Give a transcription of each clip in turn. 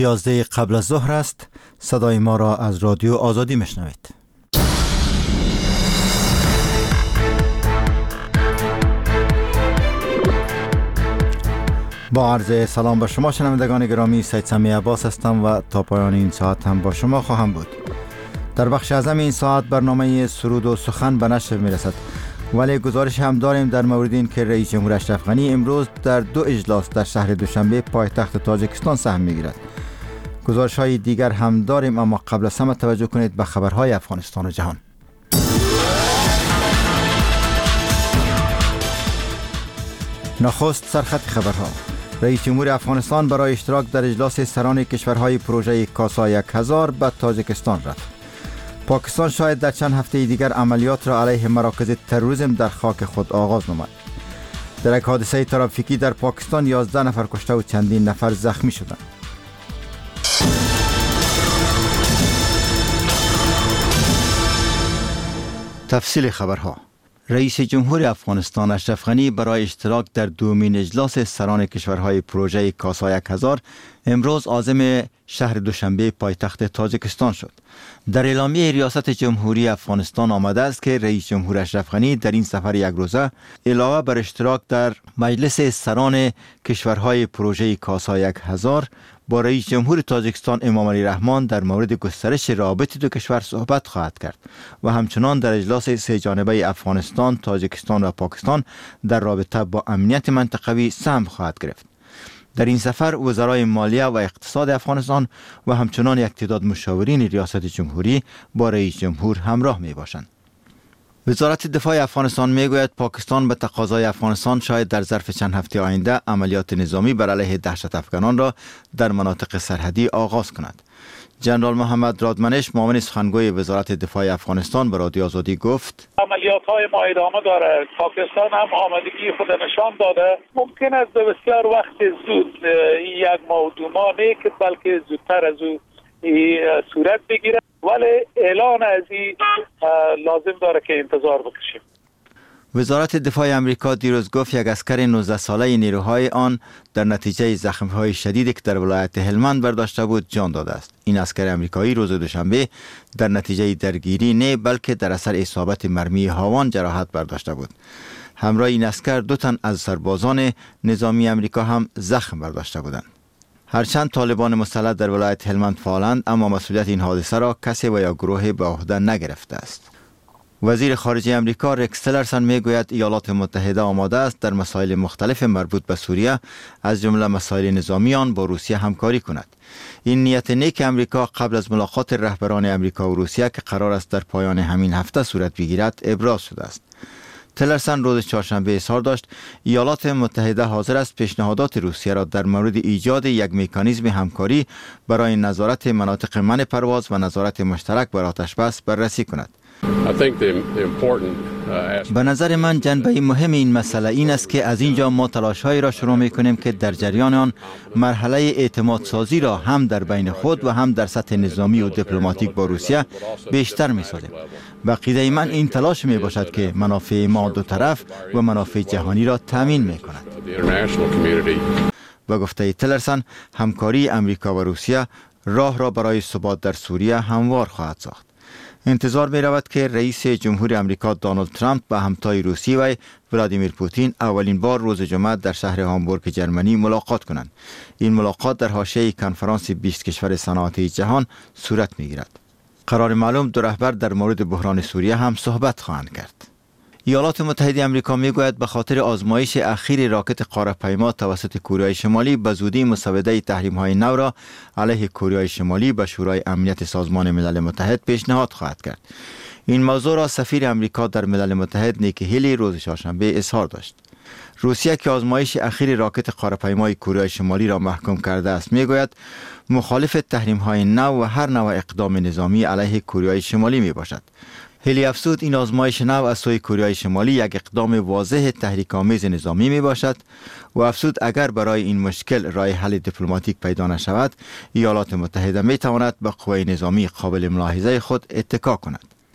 11 قبل از ظهر است. صدای ما را از رادیو آزادی میشنوید. با عرض سلام به شما شنوندگان گرامی، سید سمی عباس هستم و تا پایان این ساعت هم با شما خواهم بود. در بخش اعظم این ساعت برنامه سرود و سخن به نشر میرسد، ولی گزارش هم داریم در مورد این که رئیس جمهور اشرف غنی امروز در 2 اجلاس در شهر دوشنبه پایتخت تاجیکستان سهم میگیرد. گزارش های دیگر هم داریم، اما قبل از همه توجه کنید به خبرهای افغانستان و جهان. نخست سرخط خبرها. رئیس جمهور افغانستان برای اشتراک در اجلاس سران کشورهای پروژه کاسا 1000 به تاجیکستان رفت. پاکستان شاید در چند هفته دیگر عملیات را علیه مراکز تروریسم در خاک خود آغاز نماید. در یک حادثه ترافیکی در پاکستان 11 نفر کشته و چندین نفر زخمی شدند. تفصیل خبرها. رئیس جمهور افغانستان اشرف غنی برای اشتراک در دومین اجلاس سران کشورهای پروژه کاسا 1000 امروز عازم شهر دوشنبه پایتخت تاجیکستان شد. در اعلامیه ریاست جمهوری افغانستان آمده است که رئیس جمهور اشرف غنی در این سفر یک روزه علاوه بر اشتراک در مجلس سران کشورهای پروژه کاسا 1000 با رئیس جمهور تاجیکستان امام علی رحمان در مورد گسترش رابطه دو کشور صحبت خواهد کرد و همچنان در اجلاس سه جانبه افغانستان، تاجیکستان و پاکستان در رابطه با امنیت منطقوی سهم خواهد گرفت. در این سفر وزرای مالیه و اقتصاد افغانستان و همچنان یک تعداد مشاورین ریاست جمهوری با رئیس جمهور همراه می باشند. وزارت دفاع افغانستان میگوید پاکستان به تقاضای افغانستان شاید در ظرف چند هفته آینده عملیات نظامی بر علیه دهشت افغانان را در مناطق سرحدی آغاز کند. جنرال محمد رادمنش، معاون سخنگوی وزارت دفاع افغانستان، به رادیو آزادی گفت عملیات‌های ما ادامه داره. پاکستان هم آمادگی خود نشان داده. ممکن است به بسیار وقت زود یک موضوع ما نیست، بلکه زودتر از او صورت بگیره، ولی اعلان از این لازم داره که انتظار بکشیم. وزارت دفاع امریکا دیروز گفت یک عسکر 19 ساله نیروهای آن در نتیجه زخم‌های شدیدی که در ولایت هلمند برداشته بود جان داده است. این عسکر امریکایی روز دوشنبه در نتیجه درگیری نه بلکه در اثر اصابت مرمی هاوان جراحت برداشته بود. همراه این عسکر 2 تن از سربازان نظامی امریکا هم زخم برداشته بودند. هرچند طالبان مسلح در ولایت هلمند فعالند، اما مسئولیت این حادثه را کسی و یا گروهی به عهده نگرفته است. وزیر خارجه امریکا رکس تیلرسن میگوید ایالات متحده آماده است در مسائل مختلف مربوط به سوریه از جمله مسائل نظامی آن با روسیه همکاری کند. این نیت نیک امریکا قبل از ملاقات رهبران امریکا و روسیه که قرار است در پایان همین هفته صورت بگیرد ابراز شده است. تیلرسن روز چهارشنبه اظهار داشت ایالات متحده حاضر است پیشنهادات روسیه را در مورد ایجاد یک مکانیزم همکاری برای نظارت مناطق منع پرواز و نظارت مشترک بر آتش بس بررسی کند. به نظر من جنبه مهم این مسئله این است که از اینجا ما تلاش‌هایی را شروع می‌کنیم که در جریان آن مرحله اعتماد سازی را هم در بین خود و هم در سطح نظامی و دیپلماتیک با روسیه بیشتر می‌سازیم. به عقیده من این تلاش می‌باشد که منافع ما دو طرف و منافع جهانی را تامین می‌کند. و گفته تیلرسن همکاری امریکا و روسیه راه را برای ثبات در سوریه هموار خواهد ساخت. انتظار می رود که رئیس جمهور امریکا دونالد ترامپ با همتای روسی و ولادیمیر پوتین اولین بار روز جمعه در شهر هامبورگ جرمنی ملاقات کنند. این ملاقات در حاشیه کنفرانس 20 کشور صنعتی جهان صورت می گیرد. قرار معلوم دو رهبر در مورد بحران سوریه هم صحبت خواهند کرد. ایالات متحده آمریکا میگوید به خاطر آزمایش اخیر راکت قاره‌پیما توسط کره شمالی به زودی مسوده تحریم‌های نو را علیه کره شمالی به شورای امنیت سازمان ملل متحد پیشنهاد خواهد کرد. این موضوع را سفیر امریکا در ملل متحد نیکی هیلی روز چهارشنبه اظهار داشت. روسیه که آزمایش اخیر راکت قاره‌پیمای کره شمالی را محکوم کرده است میگوید مخالف تحریم‌های نو و هر نوع اقدام نظامی علیه کره شمالی میباشد. هیلی افزود این آزمایش نو از سوی کره شمالی یک اقدام واضح تحریک‌آمیز نظامی می باشد و افزود اگر برای این مشکل راه حل دیپلماتیک پیدا نشود ایالات متحده می تواند به قوه نظامی قابل ملاحظه خود اتکا کند.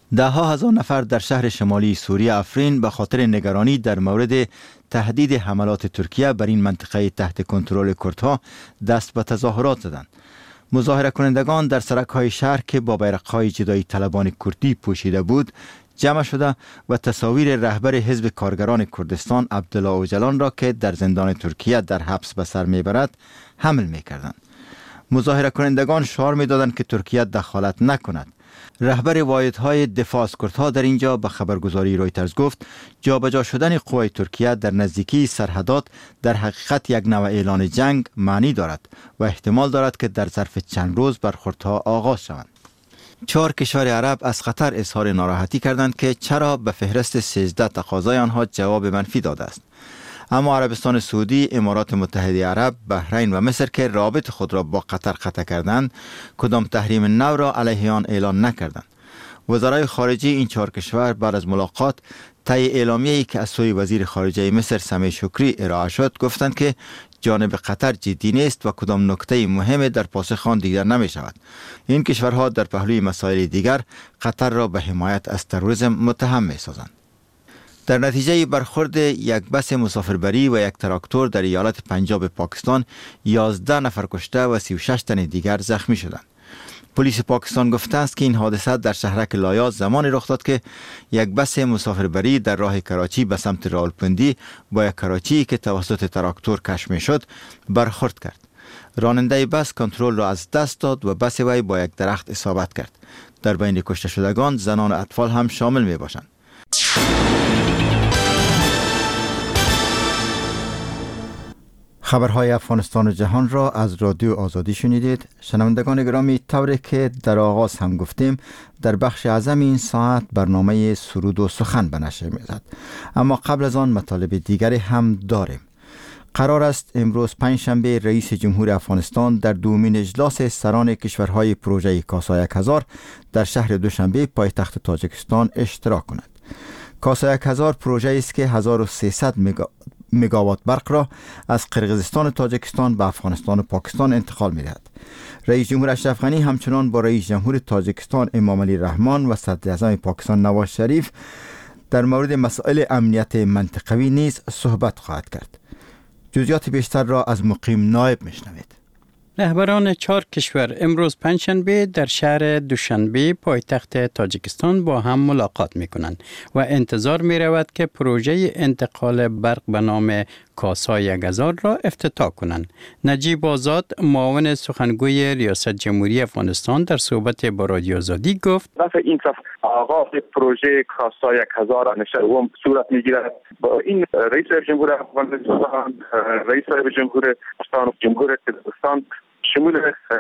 ده هزار نفر در شهر شمالی سوریه افرین به خاطر نگرانی در مورد تهدید حملات ترکیه بر این منطقه تحت کنترل کردها دست به تظاهرات زدند. مظاهره کنندگان در سرک‌های شهر که با بیرق‌های جدایی طلبان کردی پوشیده بود جمع شده و تصاویر رهبر حزب کارگران کردستان عبدالله اوجلان را که در زندان ترکیه در حبس به سر میبرد حمل میکردند. مظاهره کنندگان شعار میدادند که ترکیه دخالت نکند. رهبر واحدهای دفاع از کردها در اینجا به خبرگزاری رویترز گفت جابجا شدن قوای ترکیه در نزدیکی سرحدات در حقیقت یک نوع اعلان جنگ معنی دارد و احتمال دارد که در ظرف چند روز برخوردها آغاز شوند. 4 کشور عرب از قطر اظهار ناراحتی کردند که چرا به فهرست 13 تقاضای آنها جواب منفی داده است. اما عربستان سعودی، امارات متحده عرب، بحرین و مصر که رابط خود را با قطر قطع کردند، کدام تحریم نو را علیه آن اعلان نکردند. وزرای خارجه این 4 کشور بعد از ملاقات طی اعلامیه‌ای که از سوی وزیر خارجه مصر سمیع شکری ارائه شد گفتند که جانب قطر جدی نیست و کدام نکته مهم در پاسخ آن دیگر نمی شود. این کشورها در پهلوی مسائل دیگر قطر را به حمایت از تروریسم متهم می سازند. در نتیجه برخورد یک بس مسافربری و یک تراکتور در ایالت پنجاب پاکستان 11 نفر کشته و 36 تن دیگر زخمی شدند. پلیس پاکستان گفته است که این حادثه در شهرک لایا زمانی رخ داد که یک بس مسافربری در راه کراچی به سمت راولپندی با یک کراچی که توسط تراکتور کش می‌شد برخورد کرد. راننده بس کنترل را از دست داد و بس وی با یک درخت اصابت کرد. در بین کشته شدگان زنان و اطفال هم شامل می باشند. خبرهای افغانستان و جهان را از رادیو آزادی شنیدید. شنوندگان گرامی، طوری که در آغاز هم گفتیم در بخش اعظم این ساعت برنامه سرود و سخن به نشر می‌رسد. اما قبل از آن مطالب دیگری هم داریم. قرار است امروز پنجشنبه رئیس جمهور افغانستان در دومین اجلاس سران کشورهای پروژه کاسا 1000 در شهر دوشنبه پایتخت تاجیکستان اشتراک کند. کاسا 1000 پروژه است که 1300 مگاوات برق را از قرقیزستان و تاجیکستان به افغانستان و پاکستان انتقال می‌دهد. رئیس جمهور اشرف غنی همچنان با رئیس جمهور تاجیکستان امام علی رحمان و صدر اعظم پاکستان نواز شریف در مورد مسائل امنیت منطقوی نیز صحبت خواهد کرد. جزئیات بیشتر را از مقیم نایب میشنوید. رهبران 4 کشور امروز پنجشنبه در شهر دوشنبه پایتخت تاجیکستان با هم ملاقات می‌کنند و انتظار می‌رود که پروژه انتقال برق به نام کاسا 1000 را افتتاح کنند. نجیب آزاد معاون سخنگوی ریاست جمهوری افغانستان در صحبت با رادیو آزادی گفت این آغاز پروژه کاسا 1000 نشست صورت می‌گیرد. با این رئیس جمهور افغانستان، رئیس جمهور پاکستان و جمهور قزاقستان شمول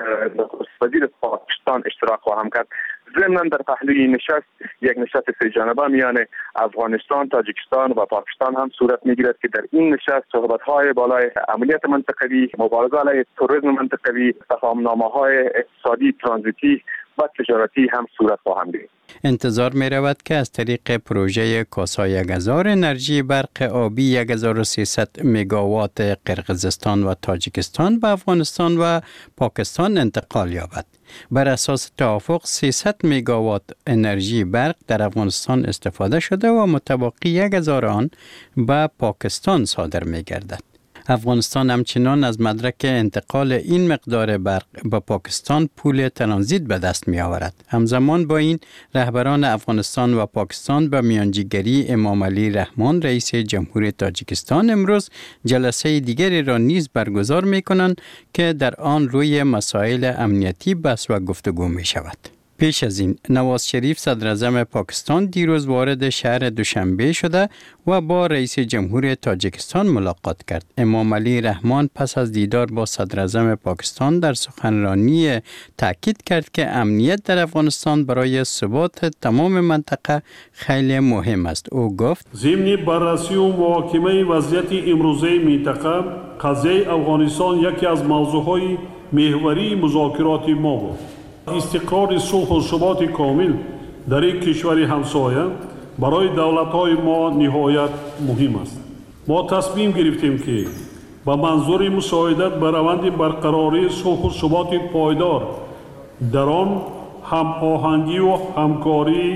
وزیر پاکستان اشتراک خواهم کرد. ضمن در پهلوی نشست یک نشست سه جانبه میان افغانستان، تاجیکستان و پاکستان هم صورت میگیرد که در این نشست صحبت‌های بالای امنیت منطقوی، مبارزه علیه تروریسم منطقوی، تفاهم‌نامه‌های اقتصادی ترانزیتی و تجارتی هم صورت خواهند گرفت. انتظار می رود که از طریق پروژه کاسا 1000 انرژی برق آبی 1300 مگاوات قرقیزستان و تاجیکستان به افغانستان و پاکستان انتقال یابد. بر اساس توافق 300 مگاوات انرژی برق در افغانستان استفاده شده و متبقی 1000 آن به پاکستان صادر می گردد. افغانستان همچنان از مدرک انتقال این مقدار برق به پاکستان پول ترانزیت به دست می آورد. همزمان با این رهبران افغانستان و پاکستان به میانجیگری امام علی رحمان رئیس جمهور تاجیکستان امروز جلسه دیگری را نیز برگزار می کنند که در آن روی مسائل امنیتی بحث و گفتگو می شود. پیش از این نواز شریف صدر اعظم پاکستان دیروز وارد شهر دوشنبه شده و با رئیس جمهور تاجیکستان ملاقات کرد. امام علی رحمان پس از دیدار با صدر اعظم پاکستان در سخنرانی تاکید کرد که امنیت در افغانستان برای ثبات تمام منطقه خیلی مهم است. او گفت: ضمن بررسی و محاکمه وضعیت امروزه منطقه، قضیه افغانستان یکی از موضوعهای محوری مذاکرات ما بود. استقرار صلح و ثبات کامل در این کشور همسایه برای دولت‌های ما نهایت مهم است. ما تصمیم گرفتیم که با منظور مساعدت به روند برقراری صلح و ثبات پایدار در آن هم آهنگی و همکاری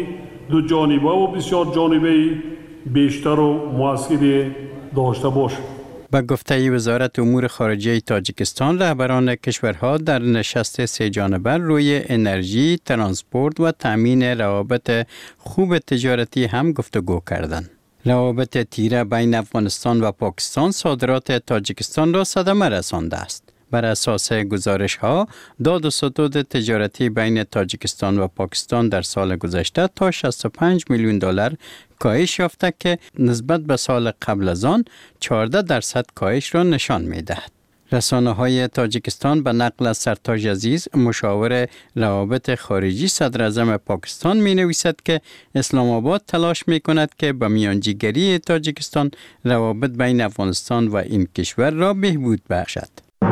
دو جانبه و بسیار جانبه بیشتر و مؤثر داشته باشد. با گفته وزارت امور خارجه تاجیکستان، رهبران کشورها در نشست سه جانبه روی انرژی، ترانسپورت و تامین روابط خوب تجارتی هم گفتگو کردند. روابط تیره بین افغانستان و پاکستان صادرات تاجیکستان را صدمه رسانده است. بر اساس گزارش ها، داد و ستود تجارتی بین تاجیکستان و پاکستان در سال گذشته تا 65 میلیون دلار کاهش یافته که نسبت به سال قبل از آن 14% کاهش را نشان می دهد. رسانه‌های تاجیکستان به نقل از سرتاج عزیز، مشاور روابط خارجی صدر اعظم پاکستان می نویسد که اسلام آباد تلاش می کند که به میانجیگری تاجیکستان روابط بین افغانستان و این کشور را بهبود بخشد.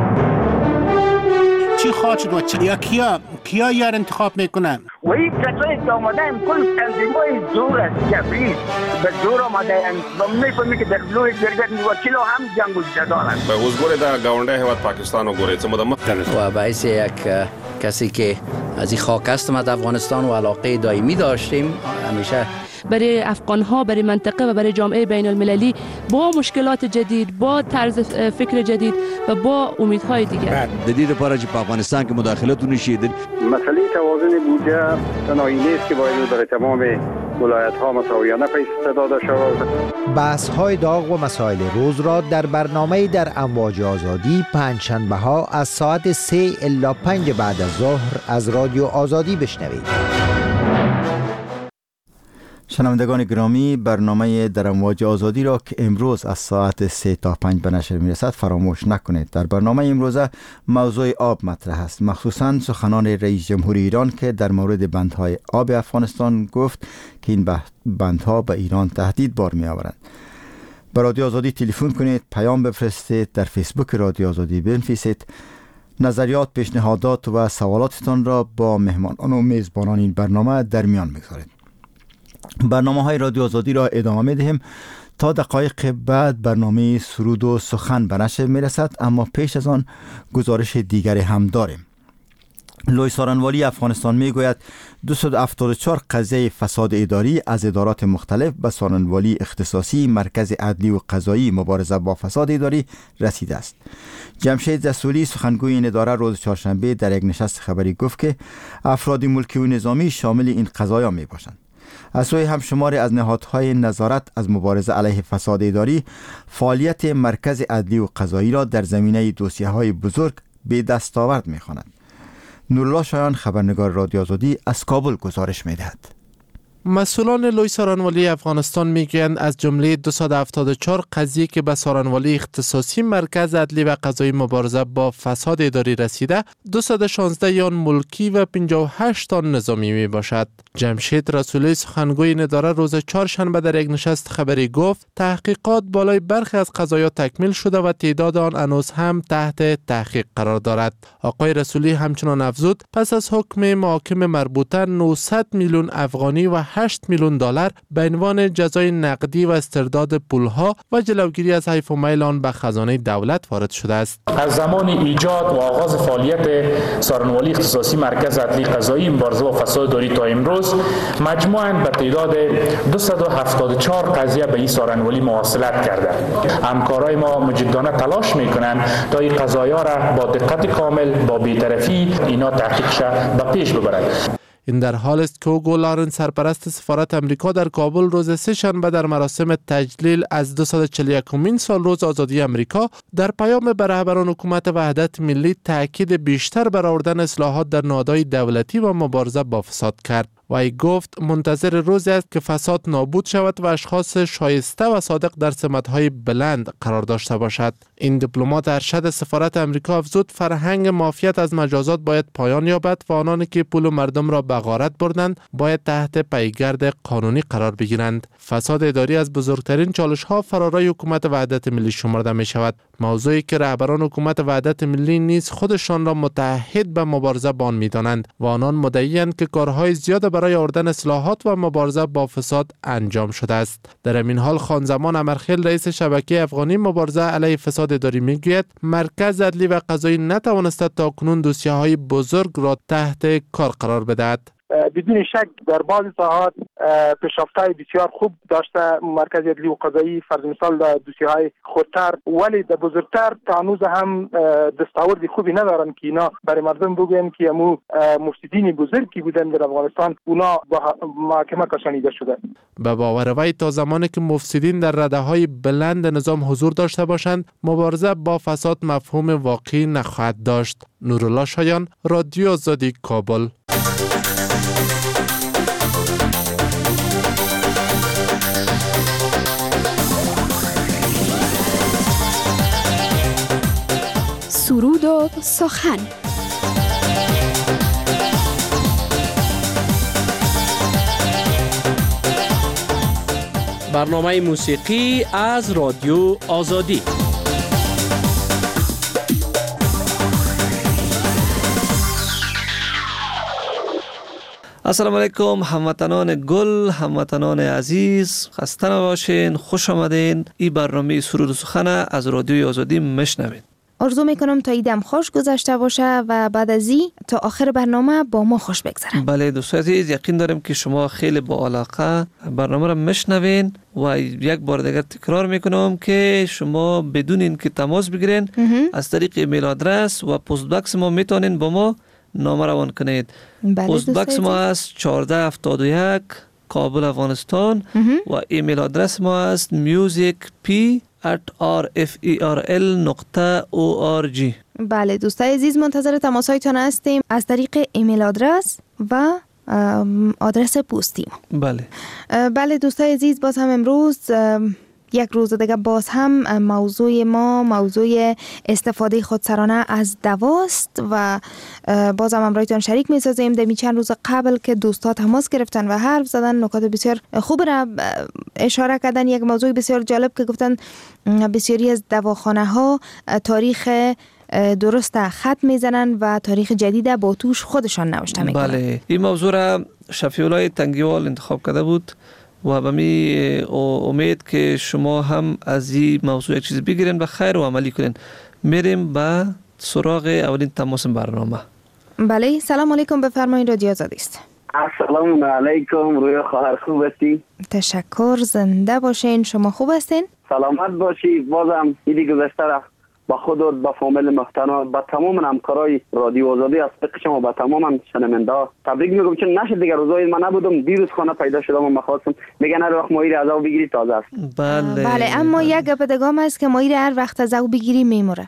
چی خواهد شد و یا کیا یار انتخاب میکنن؟ و این کسایی که آمده این کل تنظیمای زور است، جبری به زور آمده و میفهمی که در لوی گرگت وکیل هم جنگ و جدال است. به وزگوری در گاونده هیواد پاکستان و گوری و باعث یک کسی که از این خاک هستم از افغانستان و علاقه دائمی داشتیم همیشه برای افغان‌ها، برای منطقه و برای جامعه بین المللی با مشکلات جدید، با طرز فکر جدید و با امیدهای دیگر. دلیل پارچ په افغانستان کې مداخلت ونشي. مسئله توازن بودجه تنهایی نیست که باید برای تمام ولایت‌ها مساویانه پیش داده شود. بحث‌های داغ و مسائل روز را در برنامه در امواج آزادی پنجشنبه‌ها از ساعت 3 الی 5 بعد از ظهر از رادیو آزادی بشنوید. شنوندگان گرامی، برنامه در امواج آزادی را که امروز از ساعت 3 تا 5 به نشر میرسد فراموش نکنید. در برنامه امروزه موضوع آب مطرح است، مخصوصاً سخنان رئیس جمهور ایران که در مورد بندهای آب افغانستان گفت که این بندها به ایران تهدید بار می آورند. به رادیو آزادی تلفن کنید، پیام بفرستید، در فیسبوک رادیو آزادی بنویسید. نظریات، پیشنهادات و سوالاتتان را با مهمانان و میزبانان این برنامه در میان بگذارید. برنامه های رادیو آزادی را ادامه می دهیم تا دقایق بعد برنامه سرود و سخن به نشر می رسد، اما پیش از آن گزارش دیگری هم داریم. لوی سارنوالی افغانستان می گوید 274 قضیه فساد اداری از ادارات مختلف به سارنوالی اختصاصی مرکز عدلی و قضایی مبارزه با فساد اداری رسیده است. جمشید رسولی سخنگوی این اداره روز چهارشنبه در یک نشست خبری گفت که افراد ملکی و نظامی شامل این قضایا می باشند. از سوی هم شماری از نهادهای نظارت از مبارزه علیه فساد اداری فعالیت مرکز عدلی و قضایی را در زمینه دوسیه‌های بزرگ به دستاورد می‌خواند. نورالله شایان خبرنگار رادیو آزادی از کابل گزارش می‌دهد. مسئولان لوی سارنوالی افغانستان میگویند از جمله 274 قضیه که به سارنوالی اختصاصی مرکز عدلی و قضایی مبارزه با فساد اداری رسیده، 216 آن ملکی و 58 آن نظامی می باشد. جمشید رسولی سخنگوی این اداره روز چهارشنبه در یک نشست خبری گفت تحقیقات بالای برخی از قضایا تکمیل شده و تعداد آن هنوز هم تحت تحقیق قرار دارد. آقای رسولی همچنان افزود پس از حکم محاکم مربوطه 900 میلیون افغانی و 8 میلیون دلار به عنوان جزای نقدی و استرداد پولها و جلوگیری از حیف و میل آن به خزانه دولت وارد شده است. از زمان ایجاد و آغاز فعالیت سارنوالی اختصاصی مرکز عدلی قضایی مبارزه با فساد اداری تا امروز مجموعاً به تعداد 274 قضیه به این سارنوالی مواصلت کرده. همکارای ما مجدانه تلاش میکنند تا این قضایا را با دقت کامل با بی‌طرفی اینا تحقیقش به پیش ببرند. این در حال است که هوگو لارنس سرپرست سفارت امریکا در کابل روز سه شنبه در مراسم تجلیل از 241مین سال روز آزادی امریکا در پیام به رهبران حکومت وحدت ملی تاکید بیشتر بر آوردن اصلاحات در نهادهای دولتی و مبارزه با فساد کرد. و ای گفت منتظر روزی است که فساد نابود شود و اشخاص شایسته و صادق در سمت‌های بلند قرار داشته باشد. این دیپلمات ارشد سفارت امریکا افزود فرهنگ مافیت از مجازات باید پایان یابد و آنانی که پول مردم را به غارت بردند باید تحت پیگرد قانونی قرار بگیرند. فساد اداری از بزرگترین چالش‌ها فرارای حکومت وحدت ملی شمرده می شود. موضوعی که رهبران حکومت وحدت ملی نیز خودشان را متحد به مبارزه با آن می‌دانند و آنان مدعی‌اند که کارهای زیاد برای آوردن اصلاحات و مبارزه با فساد انجام شده است. در این حال خانزمان امرخیل رئیس شبکه افغانی مبارزه علیه فساد اداری میگوید مرکز عدلی و قضایی نتوانسته تاکنون دوسیه‌های بزرگ را تحت کار قرار بدهد. بدون شک در بعض ساحات پیشرفت‌های بسیار خوب داشته مرکز عدلی و قضایی، فرض مثال در دوسیه‌های خودتر، ولی در بزرگتر تا هنوز هم دستاورد خوبی ندارن که اینا برای مردم بگن که امو مفسدین بزرگی بودن در افغانستان اونا با محاکمه کشانیده شده. به باور وی تا زمانی که مفسدین در رده‌های بلند نظام حضور داشته باشند، مبارزه با فساد مفهوم واقعی نخواهد داشت. نورالله شایان، رادیو آزادی، کابل. سرود و سخن. برنامه موسیقی از رادیو آزادی. السلام علیکم هموطنان گل، هموطنان عزیز، خسته نباشین، خوش آمدین. این برنامه سرود و سخن از رادیو آزادی میشنوید. آرزو میکنم تا ایدم خوش گذشته باشه و بعد از این تا آخر برنامه با ما خوش بگذره. بله دوستان عزیز، یقین دارم که شما خیلی با علاقه برنامه را میشنوین و یک بار دیگر تکرار میکنم که شما بدون اینکه تماس بگیرین از طریق ایمیل آدرس و پست باکس ما میتونین با ما نامه روان کنید. پست باکس ما است 1471 کابل افغانستان و ایمیل آدرس ما است musicp@rferl.org. بله دوستای عزیز، منتظر تماس‌هایتان هستیم از طریق ایمیل آدرس و آدرس پستی. بله دوستای عزیز، باز هم امروز یک روز دیگه باز هم موضوع ما موضوع استفاده خودسرانه از دواست و باز هم امرایتان شریک می‌سازیم. در چند روز قبل که دوستا تماس گرفتن و حرف زدن، نکات بسیار خوب را اشاره کردن. یک موضوع بسیار جالب که گفتن بسیاری از دواخانه ها تاریخ درست خط میزنن و تاریخ جدید با توش خودشان نوشته میکنن. بله، این موضوع را شفیع‌الله تنگیوال انتخاب کرده بود و به می امید که شما هم از این موضوع یک چیز بگیرین و خیر و عملی کنین. میریم به سراغ اولین تماس برنامه. بله، سلام علیکم، بفرمایید، رادیو آزادی است. السلام علیکم، روی خواهر خوب هستی؟ تشکر، زنده باشین. شما خوب هستین؟ سلامت باشی. بازم ایدی گذشته را با خودت، با فامیل محترم، با تمام همکارای رادیو آزادی از طریق شما، با تمام شنونده ها تبریک میگم. چون نشد دیگه روزای من نبودم، دیروز خانه پیدا شدم و مخواستم میگن هر وقت ماهی از او بگیری تازه است. بله، اما یک گپ دگام است که ماهی هر وقت از او بگیری میموره.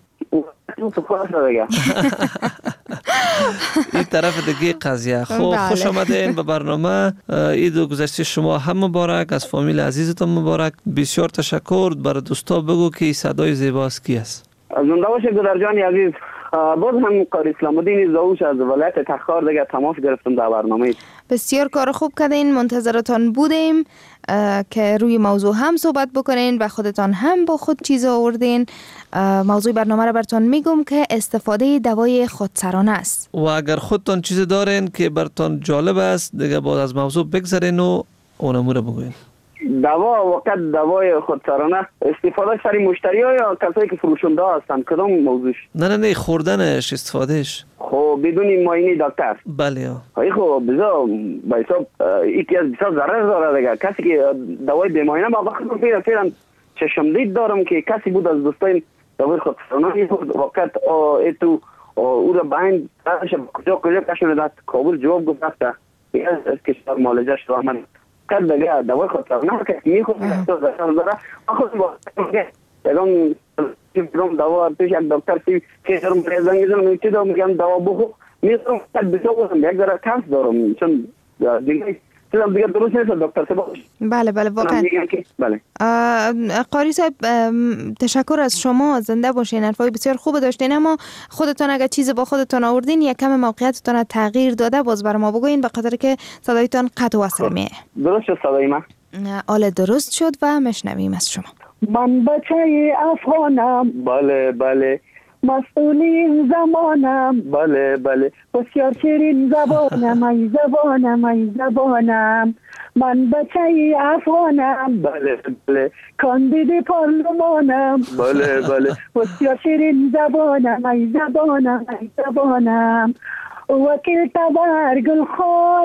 این طرف دیگه قضیه. خب خوش آمدین به برنامه. عید گذشته شما هم مبارک، از فامیل عزیزتون مبارک. بسیار تشکر. برای دوستا بگو که صدای زیباست کی است. زنده باشه گدر جان عزیز. باز هم قاری اسلام الدین زاوش از ولایت تخار دیگه تماس گرفتم در برنامه. بسیار کار خوب کردین، منتظرتان بودیم که روی موضوع هم صحبت بکنین و خودتان هم با خود چیز آوردین. موضوع برنامه را براتون میگم که استفاده دوای خودسرانه است و اگر خودتان چیز دارین که براتون جالب است دیگه باز از موضوع بگذارین و اونمو را بگوین. دوا وقت دوای خودسرانه استفاده سری مشتری ها یا کسایی که فروشنده هستن کدام موضوعش؟ نه خوردنش، استفادهش. خب بدون معاینه دکتر؟ بله. خب بذار به حساب یکی از بسیار ضرر داره دیگه. کسی که دوای بی معاینه ما وقت فعلا چشمدید دارم که کسی بود از دوستان دوای خودسرانه وقت ایتو او را باید کجا کشونه داد کابل جواب گفت از کشور مالجه شده من کرد دیگه دوای خودسرانه که میخواد داره خود یکم دوا پیش یک دکتر که دارم پریزنگی دارم چی دارم میگم دوا بخو میتونم کرد بسیار یک ذره کانس دارم چون دیگه دیگه درست نیست دکتر سبا. بله واقعا. بله. قاری صاحب تشکر از شما، زنده باشین. حرفای بسیار خوب داشتین، اما خودتان اگر چیز با خودتان آوردین یک کم موقعیتتان تغییر داده باز بر ما بگوین، به خاطر که صدایتان قطع و وصل میه. درست شد صدای من؟ آله درست شد و مشنویم از شما. من بچه افغانم، بله مسئولین زمانم، بله بسیار شیرین زبانم، ای زبانم من بچه افغانم، بله کاندید پارلمانم، بله بسیار شیرین زبانم، ای زبانم وکیل تبرگل خان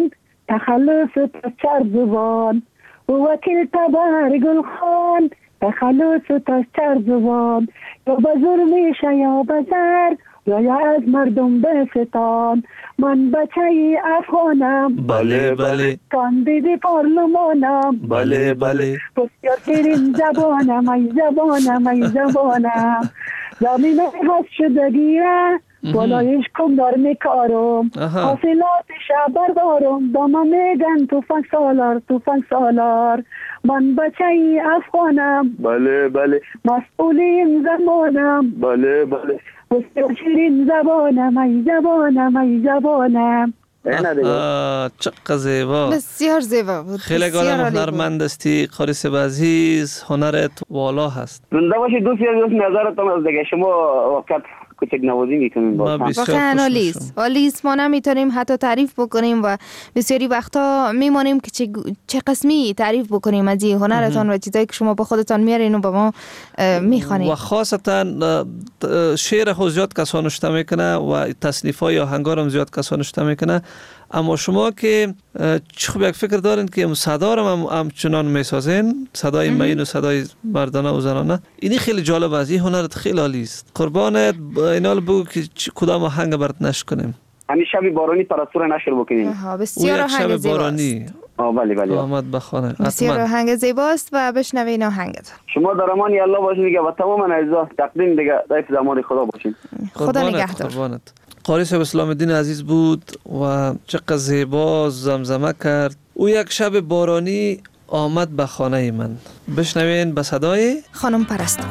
تخلص تشار زبان وکیل تبر گل خان تخلص تشار زبان یا بزر میشه یا بزر یا از مردم بستان من بچه افغانم بله بله کاندید پارلمانم بله بله بسیار ترین زبانم ای زبانم ای زبانم زمین هست شدگیه بالایش کم دار میکارم حاصلاتش بردارم داما میگن توفنگ سالار من بچه افغانم بله بله مسئولین زمانم بله بله بسیار شیرین زبانم ای زبانم ای زبانم چقدر زیبا بسیار زیبا بود خیلی گارم هنرمند استی قاری صاحب عزیز هنرت والا هست زنده باشی دوست نظرتان از دیگه شما وقت کوچک نوازی میکنیم واقعا آلیس ما نمیتونیم حتی تعریف بکنیم و بسیاری وقتا میمانیم که چه قسمی تعریف بکنیم از این هنرتان و چیزایی که شما با خودتان میارین و با ما میخوانیم و خاصتا شعر خود زیاد کسا نوشته میکنه و تصنیف های آهنگارم زیاد کسا نوشته میکنه اما شما که خوب یک فکر دارین که صدا رو هم چنان میسازین صدای معین و صدای مردانه و زنانه اینی خیلی جالب است این هنرت خیلی عالی است قربانت اینال بگو که کدام آهنگ برات نشر کنیم همین شب بارانی پرستور نشر بکنیم بسیار آهنگ زیباست بله بله آمد بخونه بسیار آهنگ زیباست و بشنوین آهنگت شما در امان الله باشین دیگه و تمام عزیزا تقدیم دیگه در زمان خدا باشین خدا نگهدار قاری صاحب اسلام الدین عزیز بود و چقدر زیبا زمزمه کرد او یک شب بارانی آمد به خانه من بشنوین به صدای خانم پرستو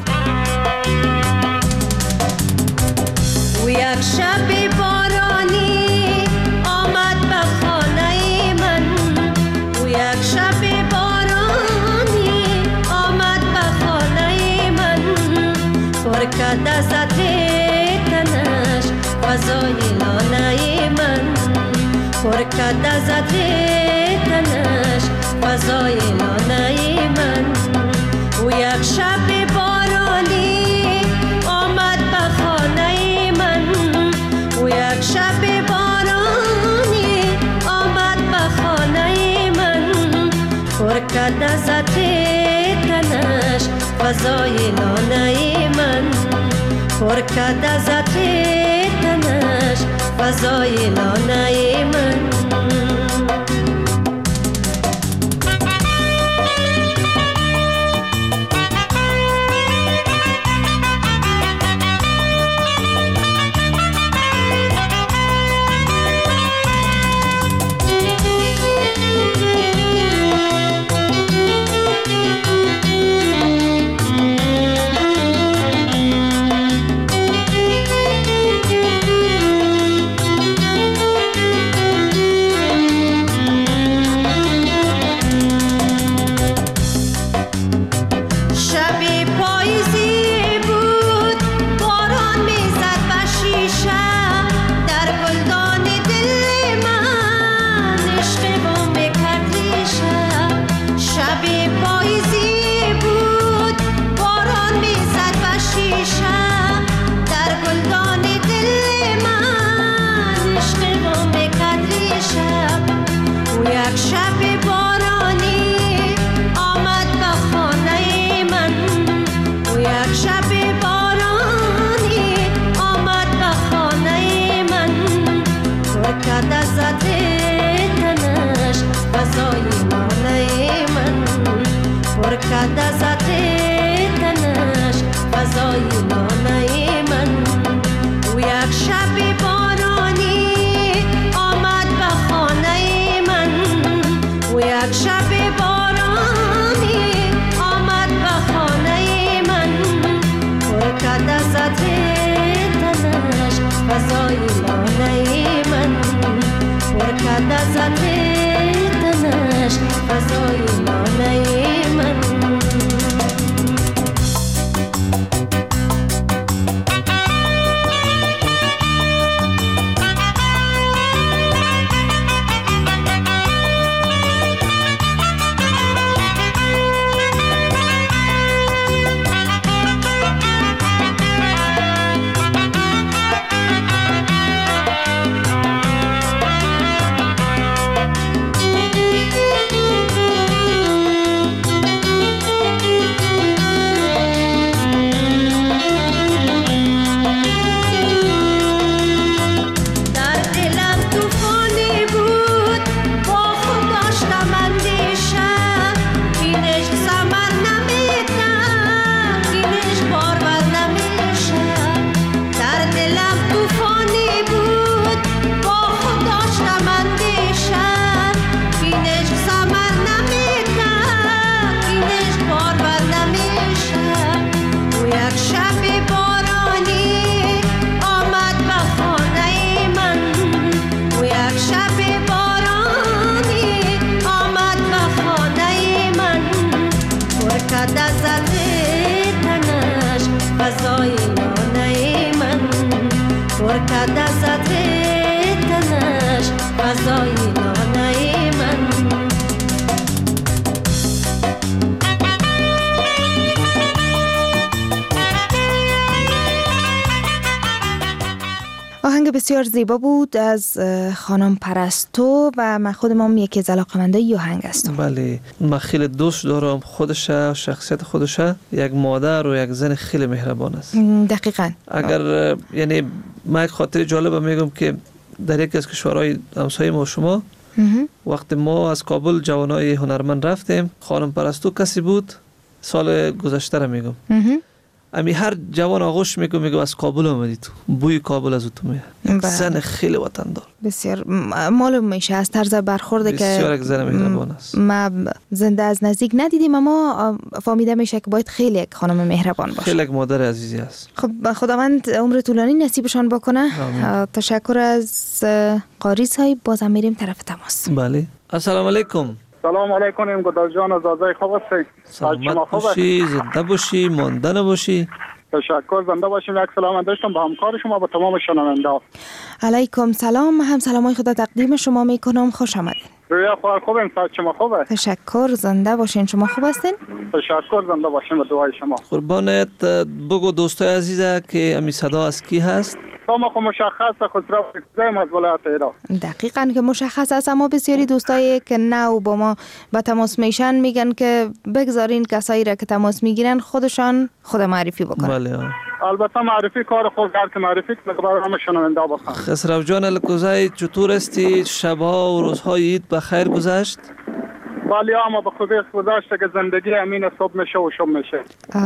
او یک شب بارانی آمد به خانه من او یک شب بارانی آمد به خانه من پر کرد ذات تنش فضای لانه من پر کرد ذات تنش فضای لانه من او یک شب بارانی آمد به خانه من او یک شب بارانی آمد به خانه من پر کرد ذات تنش فضای لانه من پر کرد ذات تنش فضای لانه من غذای نانه من. آهنگ بسیار زیبا بود از خانم پرستو و من خودم هم یکی از علاقه‌مندای این آهنگ هستم. بله، من خیلی دوست دارم خودشه، شخصیت خودشه، یک مادر و یک زن خیلی مهربان است. دقیقاً. اگر یعنی من یک خاطر جالب میگم که در یکی از کشورهای همسایه ما شما وقتی ما از کابل جوانای هنرمند رفتیم، خانم پرستو کسی بود سال گذشته را میگم. امی هر جوان آغوش میگه از کابل آمدی تو، بوی کابل از تو میاد. زن خیلی وطندار، بسیار معلوم میشه از طرز برخورد که بسیار یک زن مهربان است. ما زنده از نزدیک ندیدیم اما فهمیده میشه که باید خیلی یک خانم مهربان باشه، خیلی یک مادر عزیزی است. خب خداوند عمر طولانی نصیبشان بکنه. تشکر از قاری صاحب. بازم میریم طرف تماس. بله، السلام علیکم. سلام علیکم گدال جان، آزادای خوب هستی؟ سلامت باشی، زنده باشی، مانده نباشی. تشکر، زنده باشیم. یک سلام داشتم به همکار شما، به تمام شنونده ها. علیکم سلام، هم سلامای خدا تقدیم شما میکنم. خوش آمدین. رویا خوار خوبیم، صحت شما خوبه؟ تشکر، زنده باشین. شما خوب هستین؟ تشکر، زنده باشین، به دعای شما. قربانت. بگو دوستای عزیزه که امی صدا از کی هست؟ ما خو مشخص خسرو زایم از ولایت ایران. دقیقاً که مشخص است، اما بسیاری دوستایی که نو با ما به تماس میشن میگن که بگذارین کسایی را که تماس میگیرن خودشان خود معرفی بکنن. بله، البته معرفی کار خود هر که معرفی کنه که برای همه شنونده بخوام. خسرو جان الکوزای چطور هستی؟ شبها و روزهای عید بخیر گذشت؟ بله، اما به خوبی گذشته که زندگی امین صبح میشه و شب میشه.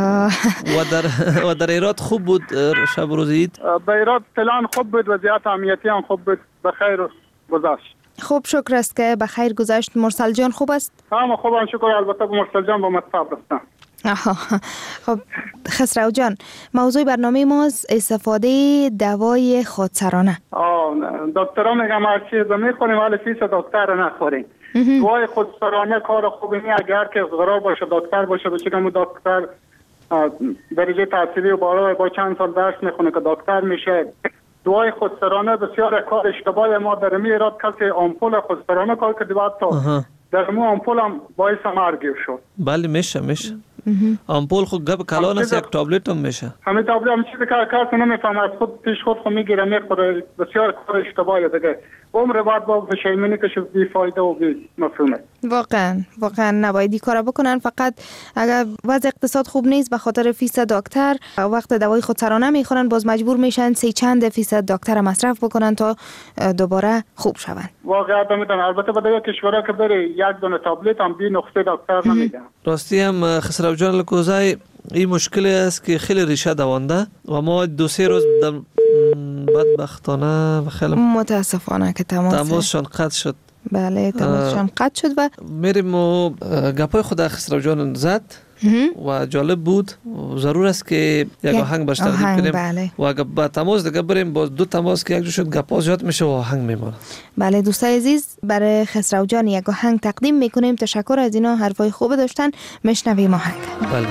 و در ایراد خوب بود شب و روز عید؟ به ایراد پلان خوب بود، وضعیت امنیتی هم خوب بود، بخیر گذشت. خوب، شکر است که بخیر گذشت. مرسل جان خوب است؟ هم خوبم شکر، البته به مرسل جان با مطلب رفتم. خب خسرو جان، موضوع برنامه ماست استفاده دوای خودسرانه. دکترها میگم هر چیز میخوریم ولی فیس دکتر نخوریم. دوای خودسرانه کار خوبی نیست. اگر که قرار باشه دکتر باشه، بچه که دکتر درجه تحصیلی و بالا با چند سال درس میخونه که دکتر میشه. دوای خودسرانه بسیار کار اشتباهی. ما در ایراد کسی آمپول خودسرانه کار کرد بعد تا در مو آمپول هم باعث مرگ شد. بله میشه آمپول خود گپ کلان است، یک تابلت هم میشه. همین تابلت هم چیزی که کارت نمیفهمه، از خود پیش خود میگیره میخوره. بسیار کار اشتباهی دیگه. عمر بعد با پشیمونی که شد بی فایده و بی مفهومه. واقعا نباید این کارا بکنن. فقط اگر وضع اقتصاد خوب نیست به خاطر فیس دکتر وقت دوای خودسرانه میخورن، باز مجبور میشن 3 چند فیصد دکتر مصرف بکنن تا دوباره خوب شون. واقعا میتونن. البته به کشورها که بره یک دونه تابلت هم بی نقطه دکتر نمیدن. راستی هم خسرو جان الکوزای این مشکلی است که خیلی ریشه دوانده و ما 2-3 روز بدبختانه و خیلی متاسفانه که تماسشان قطع شد. بله، تماسشان قطع شد و میریم و گپای خود خسرو جان زد و جالب بود. ضرور است که یک آهنگ باش تقدیم کنیم. بله. و اگر با تماس دیگه بریم با 2 تماس که یک جو شد گپا زیاد میشه و آهنگ میمونه. بله دوستای عزیز، برای خسرو جان یک آهنگ تقدیم میکنیم. تشکر از اینا، حرفای خوب داشتن. میشنویم آهنگ. بله.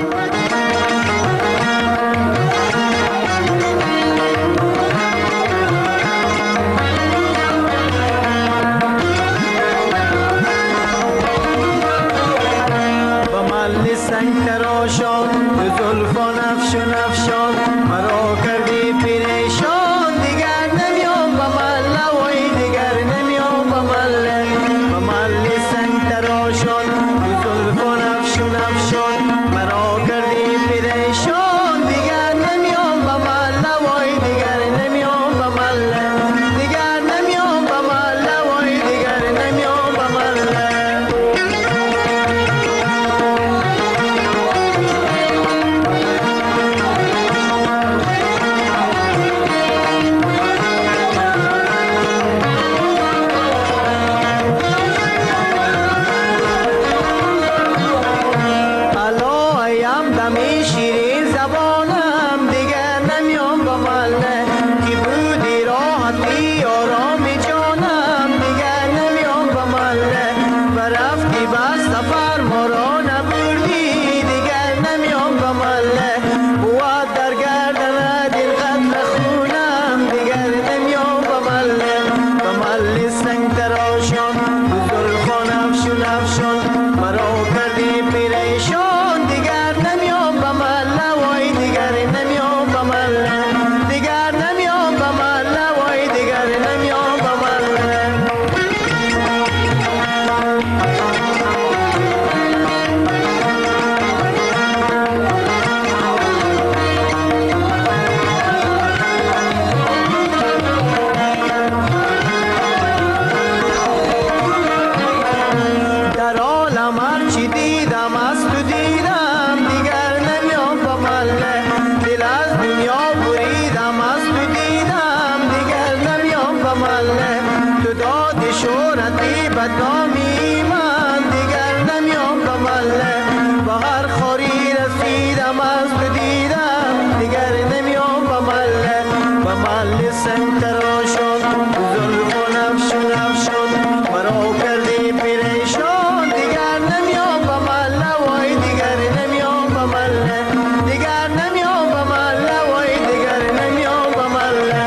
سنگ تراشان به زلفان افشان افشان مرا کردی پریشان. دیگر نمیام به مله وای، دیگر نمیام به مله سنگ تراشان به زلفان افشان افشان مرا کردی داد شهرتی بدنامی من دیگر نمیام به محله به هر خواری رسیدم از تو دیدم دیگر نمیام به محله سنگ تراشان زلف و نفشون مرا کردی پریشان دیگر نمیام به محله وای دیگر نمیام به محله دیگر نمیام به محله وای دیگر نمیام به محله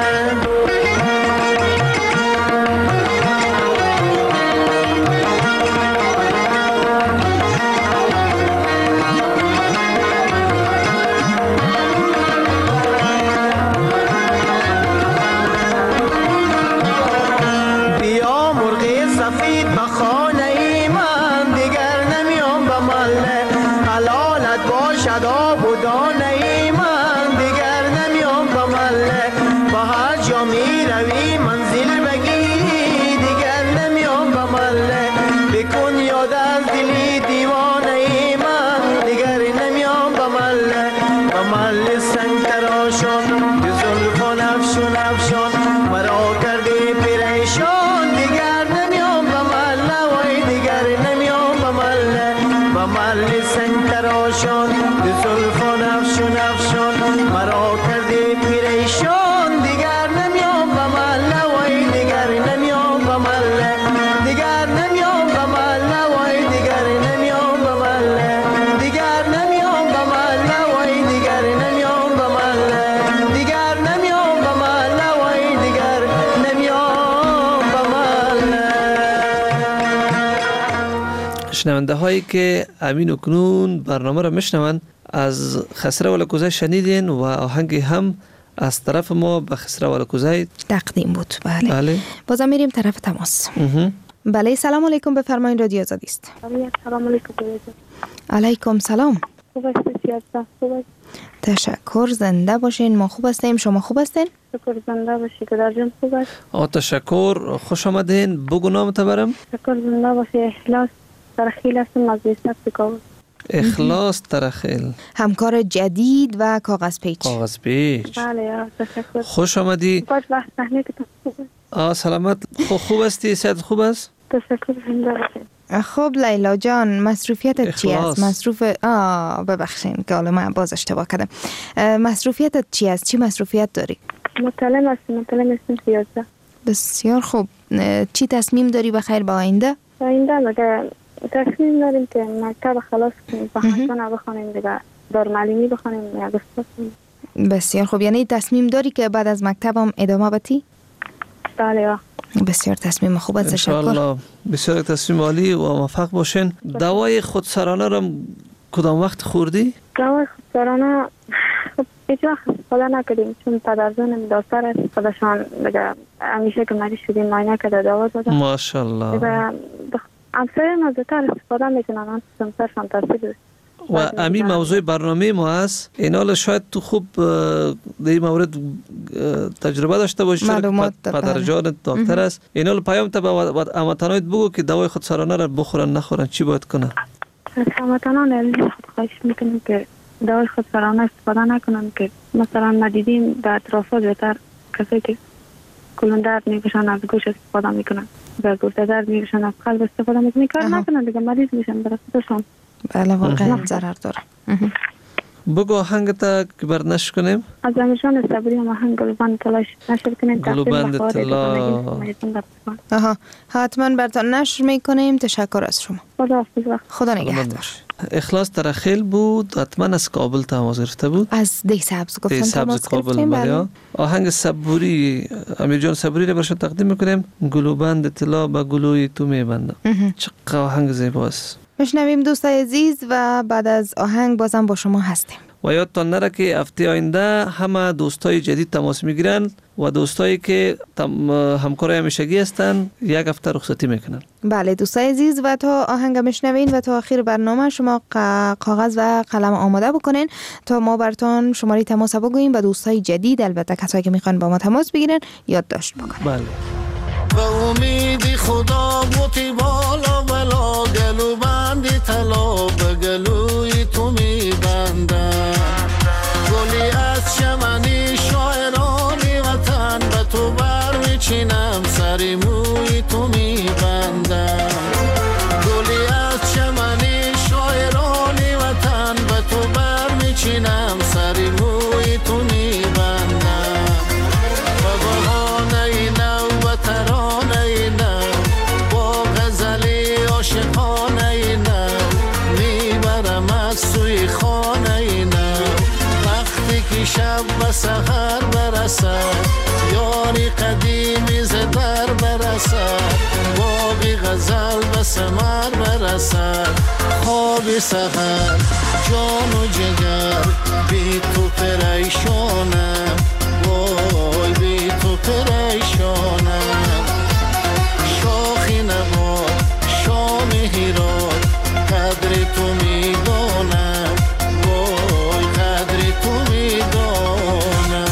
شنونده هایی که امین اکنون برنامه را میشنوند از خسرو ولکوزی شنیدین و آهنگ هم از طرف ما به خسرو ولکوزی تقدیم بود. بله. بازم میریم طرف تماس. بله سلام علیکم بفرمایید رادیو آزادی است. سلام علیکم. علیکم سلام. خوب هستید؟ تشکر زنده باشین. ما خوب هستیم. شما خوب هستین؟ شکر زنده باشی که در جون خوب است. تشکر خوش آمدین. بگو نام برم. شکر زنده باشی. اخلاص ترخیل هستم از بیستت بکاوم. اخلاص ترخیل همکار جدید و کاغذ پیچ. بله تشکر. خوش آمدی. باش وقت صحنه که تو سلامت. خوب هستی؟ صحت خوب است؟ تشکر زنده باشی. خب لیلا جان مصروفیتت چی است؟ ببخشین که حالا من باز اشتباه کردم. مصروفیتت چی است؟ چی مصروفیت داری؟ مطالعه هستم 11. بسیار خوب. چی تصمیم داری بخیر با آینده؟ مگه تصمیم داریم که مکتب خلاص کنیم و همچنان بخوانیم دیگه دارالمعلمی بخوانیم یا بسیار خوب. یعنی تصمیم داری که بعد از مکتب هم ادامه بدی؟ بله. بسیار تصمیم خوب است. انشاءالله بسیار تصمیم عالی و موفق باشین. دوای خودسرانه رو کدام وقت خوردی؟ دوای خودسرانه هیچ وقت استفاده نکردیم چون پدرزانم دکتر است. خودشان دیگه همیشه که مریض شدیم معاینه کرده دوا دادن. ماشاءالله. همسایه ما زودتر استفاده میکنن. همسرشان ترسید. و امی موضوع برنامه ما هست. اینال شاید تو خوب در این مورد تجربه داشته باشی. پدرجان دکتر است. اینال پیام تا به هموطنانت بگو که دوای خودسرانه را بخورن نخورن چی باید کنن؟ هموطنان عزیز خواهش میکنیم که دوای خودسرانه استفاده نکنن که مثلا ما دیدیم در اطرافات بهتر کسی که کلون درد میکشن از گوش استفاده میکنن و گرده درد میکشن از قلب استفاده میکنن کار نکنن دیگه مریض میشن برای خودشان. بله واقعا ضرر داره. بگو آهنگ تا که برنش کنیم. از امیرجان صبری هم آهنگ گلوبند طلا نشر کنیم. گلوبند طلا. حتما براتون نشر میکنیم. تشکر از شما. خدا نگهدار. اخلاص ترخیل بود. حتما از کابل تماس گرفته بود. از دی سبز گفتن تماس گرفتیم. بله. آهنگ صبوری امیرجان صبوری رو برش تقدیم میکنیم. گلوبند طلا به گلوی تو میبندم. چقدر آهنگ زیباست. میشنویم دوستای عزیز و بعد از آهنگ بازم با شما هستیم. و یادتان نره که هفته آینده همه دوستای جدید تماس میگیرن و دوستایی که همکارای همیشگی هستن یک هفته رخصتی میکنن. بله دوستای عزیز و تا آهنگ میشنوین و تا آخر برنامه شما کاغذ و قلم آماده بکنین تا ما براتون شماره تماس بگوییم و دوستای جدید البته کسایی که میخوان با ما تماس بگیرن یادداشت بکنین. بله. به امید خدا بوتی بالا بلا گلو بندی طلا به گلوی تو میبندم گلی از چمنی شاعرانی وطن به تو بر میچینم سری مو موی تو میبندم گلی از چمن شاعران وطن به تو بر میچینم سری موی تو میبندم با بهانه نو و ترانه نو با غزلی عاشقانه نو میبرم از سوی خانه نو وقتی که شب و سحر برسد یاری قدیمی زدر برسد باقی غزل به ثمر برسد خواب سحر جان و جگر بی تو پریشانم وای بی تو پریشانم شاخی نباد شام هیراد قدر تو میدانم وای قدر تو میدانم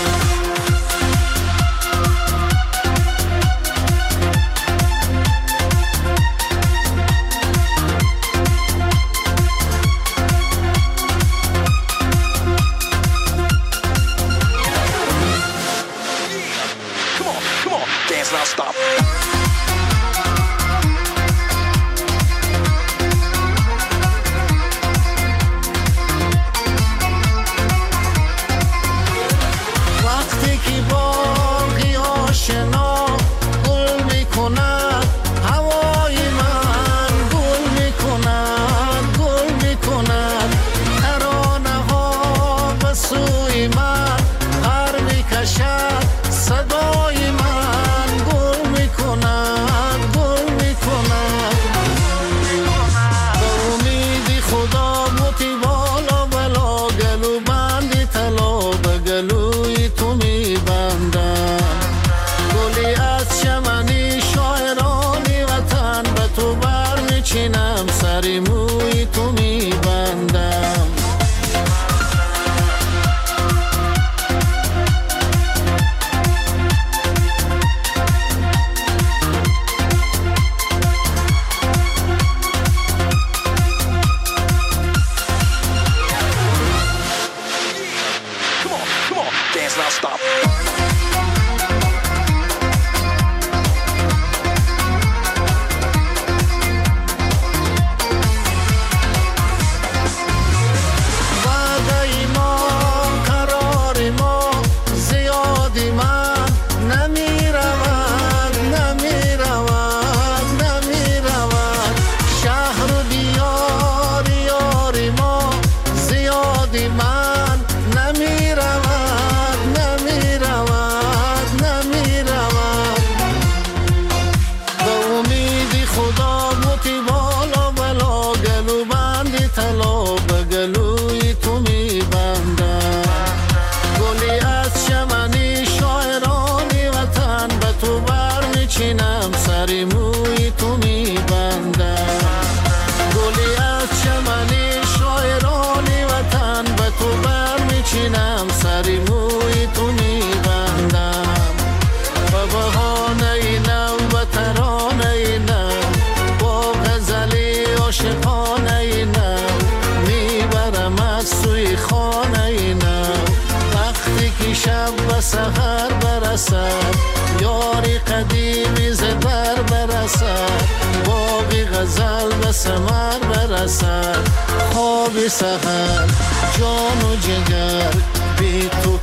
سحر برسد یاری قدیمی زبر برسد باقی غزل به ثمر برسد خواب سحر جان و جگر بی تو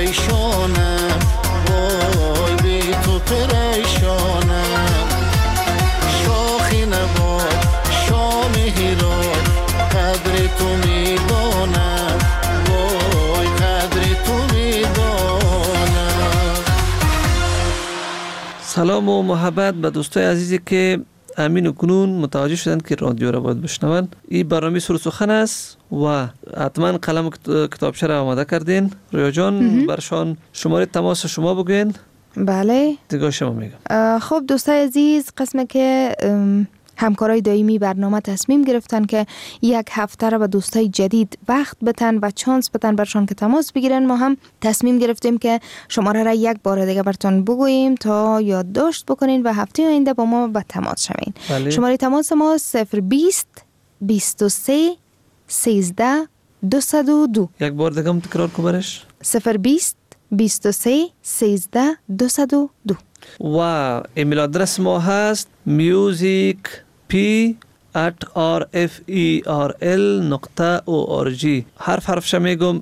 پریشانم وای بی تو پریشانم شاخی نباد شام هیراد قدر تو میدانم وای قدر تو میدانم. سلام و محبت به دوستای عزیزی که امین و کنون متوجه شدن که رادیو را باید بشنون. این برنامه سر سخن است و حتما قلم و کتابچه را آماده کردین. رویا جان برشان شماره تماس شما بگوین. بله دیگه شما میگم. خب دوستای عزیز، قسمه که همکارای دائمی برنامه تصمیم گرفتن که یک هفته را به دوستای جدید وقت بدن و چانس بدن برشان که تماس بگیرن، ما هم تصمیم گرفتیم که شماره را یک بار دیگه براتون بگوییم تا یادداشت بکنین و هفته آینده با ما به تماس شوین. بله. شماره تماس ما 020 23 13 202. یک بار دیگه هم تکرار کو برش. 020 23 13 202. و ایمیل آدرس ما هست musicp@rferl.org. حرفش میگم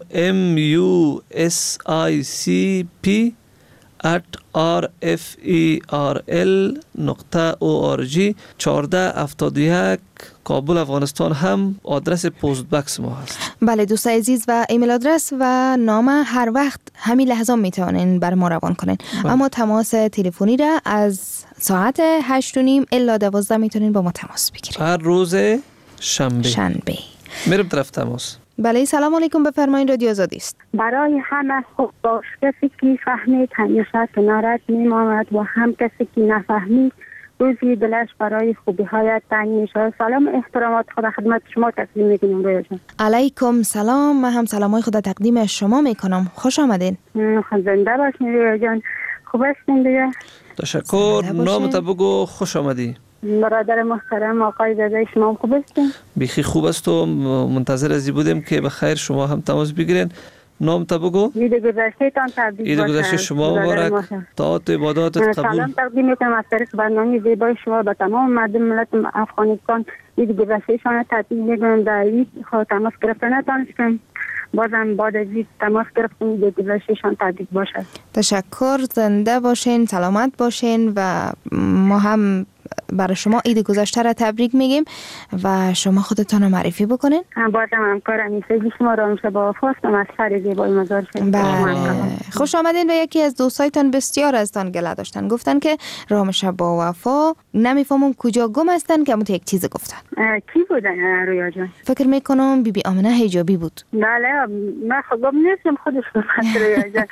musicp@rferl.org. 1471 کابل افغانستان هم آدرس پست بکس ما هست. بله دوستای عزیز، و ایمیل آدرس و نام هر وقت همین لحظه میتونین بر ما روان کنین. اما تماس تلفنی را از ساعت 8:30 الا 12 میتونین با ما تماس بگیرین. هر روز شنبه. میرم طرف تماس. بله سلام علیکم، بفرمایید، رادیو آزادی است. برای همه خوب باش، کسی که فهمید همیشه کنارت میماند و هم کسی که نفهمید روزی دلش برای خوبی هایت تنگ میشه. سلام احترامات خدا خدمت شما تقدیم میکنم رویا جان. علیکم سلام، من هم سلامای خدا تقدیم شما میکنم. خوش آمدین. زنده باشین رویا جان. خوب هستین دیگه؟ تشکر. نامت بگو. خوش آمدی. برادر محترم آقای زاده، شما خوب هستین؟ بیخی خوب است و منتظر ازی بودیم که بخیر شما هم تماس بگیرین. نام تا بگو. عید گذشته تان تبریک باشه. عید گذشته شما مبارک. طاعت عباداتت قبول. سلام تقدیم میکنم از طریق برنامه زیبای شما به تمام مردم ملت افغانستان. عید گذشته شان تبریک میگم. در عید خود تماس گرفتن نتونستم، بازم بعد از عید تماس گرفتم. عید گذشته شان تبریک باشه. تشکر، زنده باشین، سلامت باشین و ما هم برای شما عید گذشته را تبریک میگیم و شما خودتان رو معرفی بکنین. بازم همکارم میسازی شما را میشه با وفاستم از سر زیبای مزار شد. بله خوش آمدین. و یکی از دوستایتان بسیار ازتان گله داشتن، گفتن که رامش با وفا نمیفهمم کجا گم هستن که امروز یک چیز گفتن. کی بودن رویا جان؟ فکر میکنم بیبی آمنه حجابی بود. بله من خودم نیستم، خودش گفت رویا جان.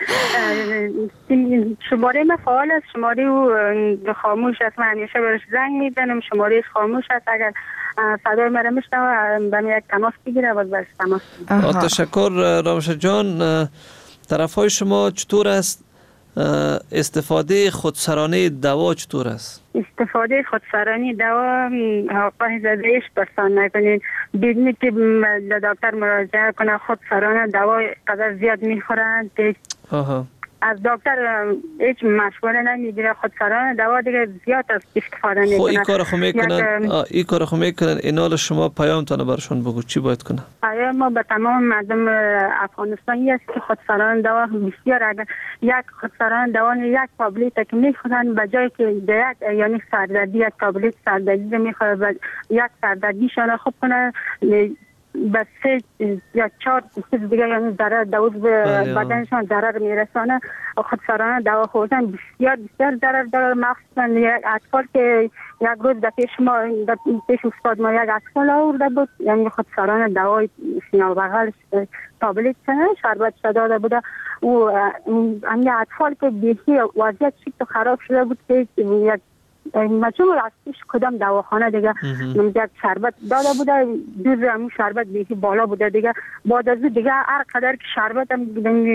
شماره من فعال است، شماره او خاموش است، من همیشه برش زنگ میزنم، شمارهش خاموش است. اگر صدای مرا میشنوه به من یک تماس بگیره و برش تماس بگیره. تشکر رامش جان. طرفای شما چطور است؟ استفاده خودسرانه دوا چطور است؟ استفاده خودسرانه دوا آقای زادهش پرسان نکنین. بدونید که دکتر مراجعه کنه. خودسرانه دوا قدر زیاد میخورن که از دکتر هیچ مشوره نمیگیره. خودسرانه دوا دیگه زیاد از استفاده میکنه. خب این کار خو میکنن. اینال شما پیامتان برشون بگو چی باید کنه؟ پیام ما به تمام مردم افغانستان است که خودسرانه دوا بسیار، اگر یک خودسرانه دوا یک تابلت که میخورن به جای که یک یعنی سردردی یک تابلت سردردی میخوره یک سردردیشان خوب کنه به 3 یا 4 چیز دیگه، یعنی ضرر دوز به بدنشان ضرر میرسانه. خودسرانه دوا خوردن بسیار ضرر داره، مخصوصا اطفال که یک روز در پیش استاد ما یک اطفال آورده بود، یعنی خودسرانه دوای سینه بغلش تابلت شربت داده بوده. او همین اطفال که بیخی وضعیت شکل خراب شده بود که یک مجموع از پیش کدام دواخانه دیگه یک شربت داده بوده، دوز همون شربت بیخی بالا بوده دیگه. بعد از دیگه هر قدر که شربت هم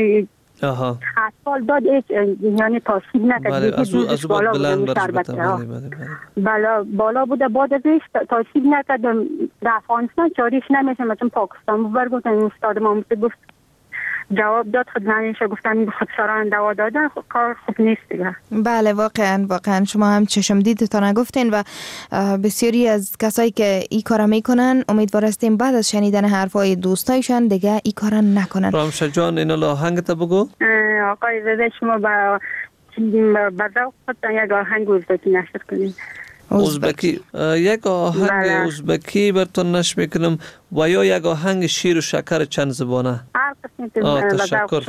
اطفال داد یعنی تاثیر نکرد. دوزش بالا بوده شربت. بالا بوده. بعد از تاثیر نکرد. در افغانستان چاریش نمیشه. مثلا پاکستان برگفتن استاد ما گفت جواب داد خودمانش، گفتن خودسرانه دوا دادن کار خوب نیست دیگه. بله واقعا شما هم چشم دیدتان نگفتین و بسیاری از کسایی که این کارا میکنن امیدوار هستیم بعد از شنیدن حرفای دوستایشان دیگه این کارا نکنن. رامش جان اینا آهنگ تا بگو. آقای زاده شما با ذوق خودتان یک آهنگ ازبکی نشر کنید. ازبکی یک آهنگ ازبکی براتون نشر میکنم و یا یک آهنگ شیر و شکر چند زبانه. تشکر.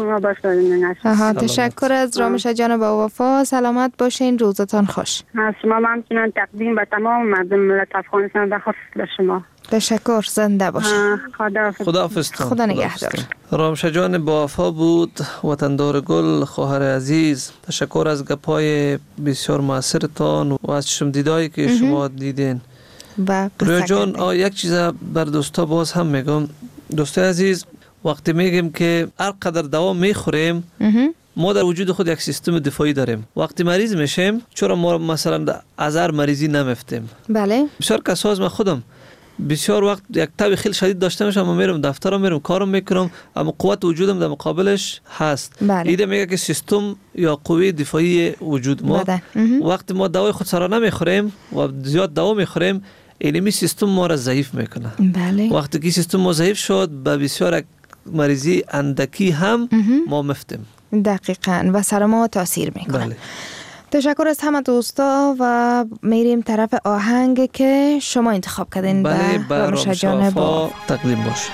تشکر از رامش جان با وفا. سلامت باشین، روزتان خوش. شما همچنان تقدیم به تمام مردم ملت افغانستان و خاص به شما. تشکر، زنده باشین. خداحافظ. خدا نگهدار. رامش جان با وفا بود، وطندار گل، خواهر عزیز. تشکر از گپای بسیار موثرتان و از چشم دیدایی که شما دیدین. رویا جان یک چیز بر دوستا باز هم میگم. دوستای عزیز، وقتی میگیم که هر قدر دوا میخوریم ما در وجود خود یک سیستم دفاعی داریم. وقتی مریض میشیم چرا ما مثلا از هر مریضی نمیفتیم؟ بله. بسیار کسا از من خودم بسیار وقت یک تاب خیلی شدید داشته میشم، من میرم دفترم، میرم کارم میکنم، اما قوت وجودم در مقابلش هست. ایده میگه که سیستم یا قوه دفاعی وجود ما وقتی ما دوای خودسرانه میخوریم و زیاد دوا میخوریم، اینمی سیستم ما را ضعیف میکنه. بله. وقتی که سیستم ما ضعیف شد، به بسیار مریضی اندکی هم ما مفتیم. دقیقاً و سر ما تاثیر میکنه. بله. تشکر از همه دوستا و میریم طرف آهنگ که شما انتخاب کردین. بله، برام شفا تقدیم باشه.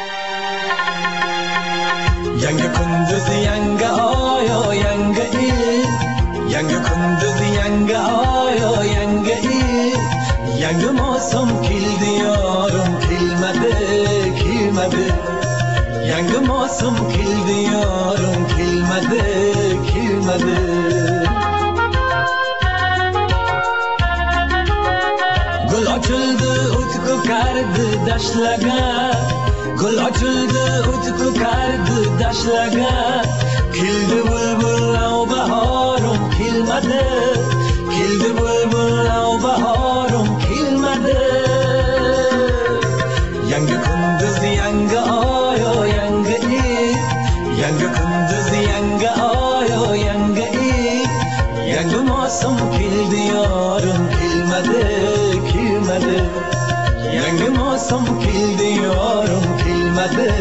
ینگ کندوز ینگ آیا ینگ ای، ینگ کندوز ینگ آیا ینگ ای، ینگ ماسم کل دیارم کلمده ینگ ماسم کل دیارم کلمده گل açıldı utku kardı daşlaga gul açıldı utku kardı daşlaga kildi bulbul av baharım kilmedi kildi bulbul av baharım kilmedi yangi kunduz yangi ayo yangi i yangi kunduz yangi ayo yangi i yangi mosum kildi yarım kilmedi yangi mosum kildi yarım kilmedi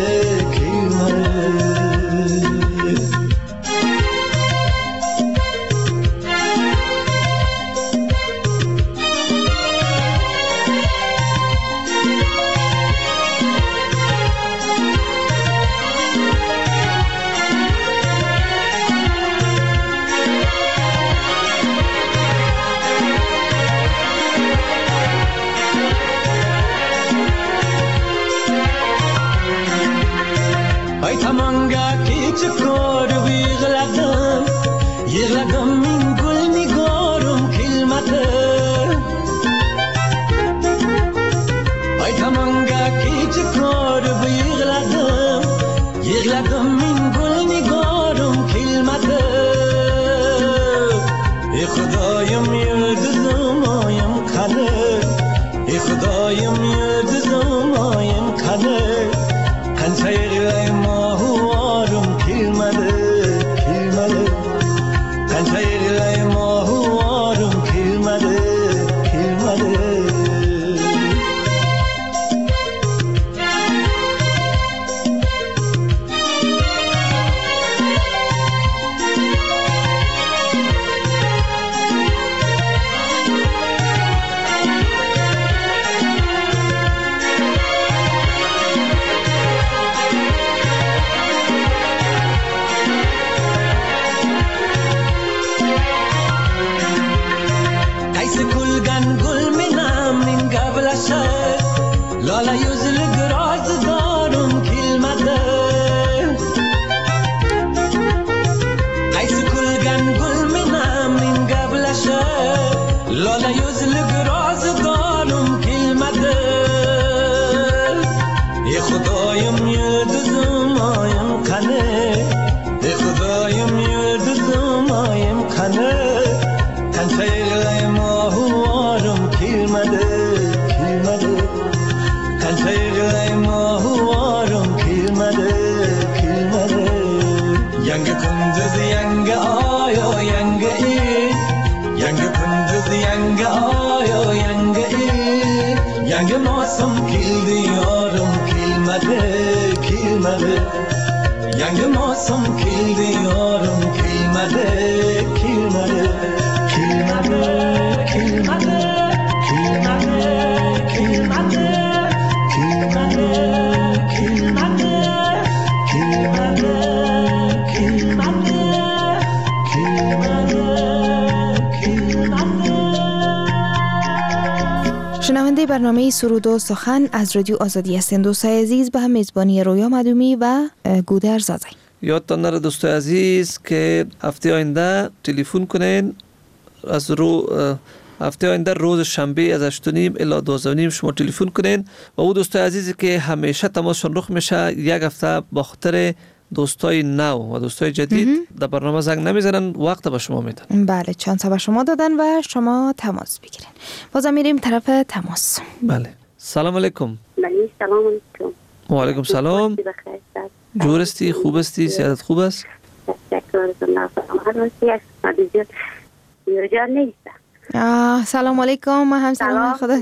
yığladım min gul nigorum kilmedi ay tamanga kiçik korup yığladım min gul nigorum kilmedi ey Xudayım yıldızım ayım kanı ey Xudayım yıldızım ayım kanı kança yığlayım ahuvarım kilmedi Sayırlayım ahuvarım kilmedi Lala yüzlü graz darım kilmedi Aysı kulgan gul minam min gablaşa Lala yüzlü graz darım kilmedi Ey Xudayım yıldızım ayım kanı Ey Xudayım yıldızım ayım kanı Kança yığlayım ahuvarım kilmedi Sayırlayım ahuvarım kilmedi Yangi kunduz yangi ayo yangi i Yangi kunduz yangi ayo yangi i Yangi mosum kildi yarım kilmedi Yangi mosum kildi yarım kilmedi شنونده برنامه سرود و سخن از رادیو آزادی هستند. دوستای عزیز، به هم میزبانی رویا مدومی و گودرز زازی. یادتان نره دوستای عزیز که هفته آینده تلفن کنین. از هفته آینده روز شنبه از 8:30 الی 12:30 شما تلفن کنین و او دوستای عزیزی که همیشه تماسشون رخ میشه یک هفته با خاطر دوستای نو و دوستای جدید در برنامه زنگ نمیزنن، وقت به شما میدن. بله، چانس به شما دادن و شما تماس بگیرین. بازم میریم طرف تماس. بله. سلام علیکم. سلام علیکم. و علیکم سلام. جور استی؟ خوب استی؟ صحت خوب است؟ سلام علیکم. ما هم سلام خدا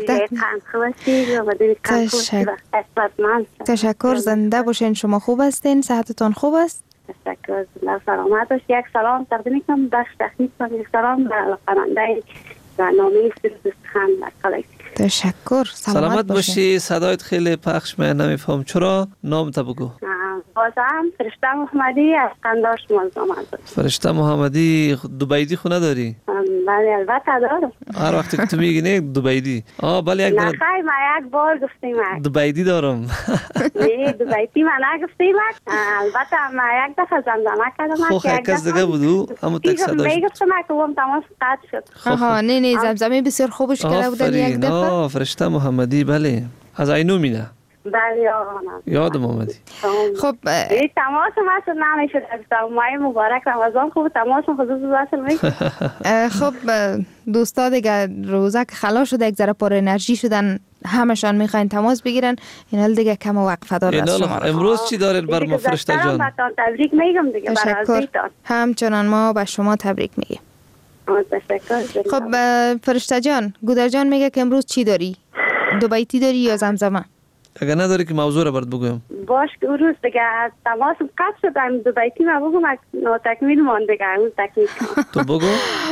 تشکر. زنده باشین. شما خوب هستین؟ صحتتون خوب است؟ تشکر. سلامت باشید. یک سلام تقدیم میکنم بخش تکنیک و یک سلام به خواننده برنامه سرود سخن در کالکس. تشکر. سلامت باشی. صدایت خیلی پخش من نمیفهم. چرا؟ نام تا بگو. بازم فرشته محمدی از قندار شمال آمد. فرشته محمدی دوبیدی خو نداری؟ بله البته دارم. هر وقتی که تو میگی نه دوبیدی. بله یک نه خیلی من یک بار گفتیم دوبیدی دارم. نه دوبیدی من نگفتیم. البته من یک دفعه زمزمه کردم. خب کس دیگه بودو اما تک صداش میگفتم که اون تماس قطع شد. نه زمزمه بسیار خوبش کرده بودن یک دفعه. فرشته محمدی بله از اینو میده. بله یادم آمدی. خب تماس وصل نمیشد. ماه مبارک رمضان خوب تماس خصوص وصل میشد. خب دوستا دیگه روزه که خلاص شده یک ذره پر انرژی شدن همشان میخواین تماس بگیرن. این دیگه کم وقفه داره از شما. امروز چی دارید بر ما فرشته جان؟ تبریک میگم دیگه. تشکر. همچنان ما به شما تبریک میگیم. تشکر. خب فرشته جان گودر جان میگه که امروز چی داری؟ دوبیتی داری یا زمزمه؟ اگر نداری که موضوع رو برات بگویم. باش که روز دیگه تماس قطع شد. دو بیتی ما بگم تکمیل مونده دیگه. اون تکمیل تو بگو.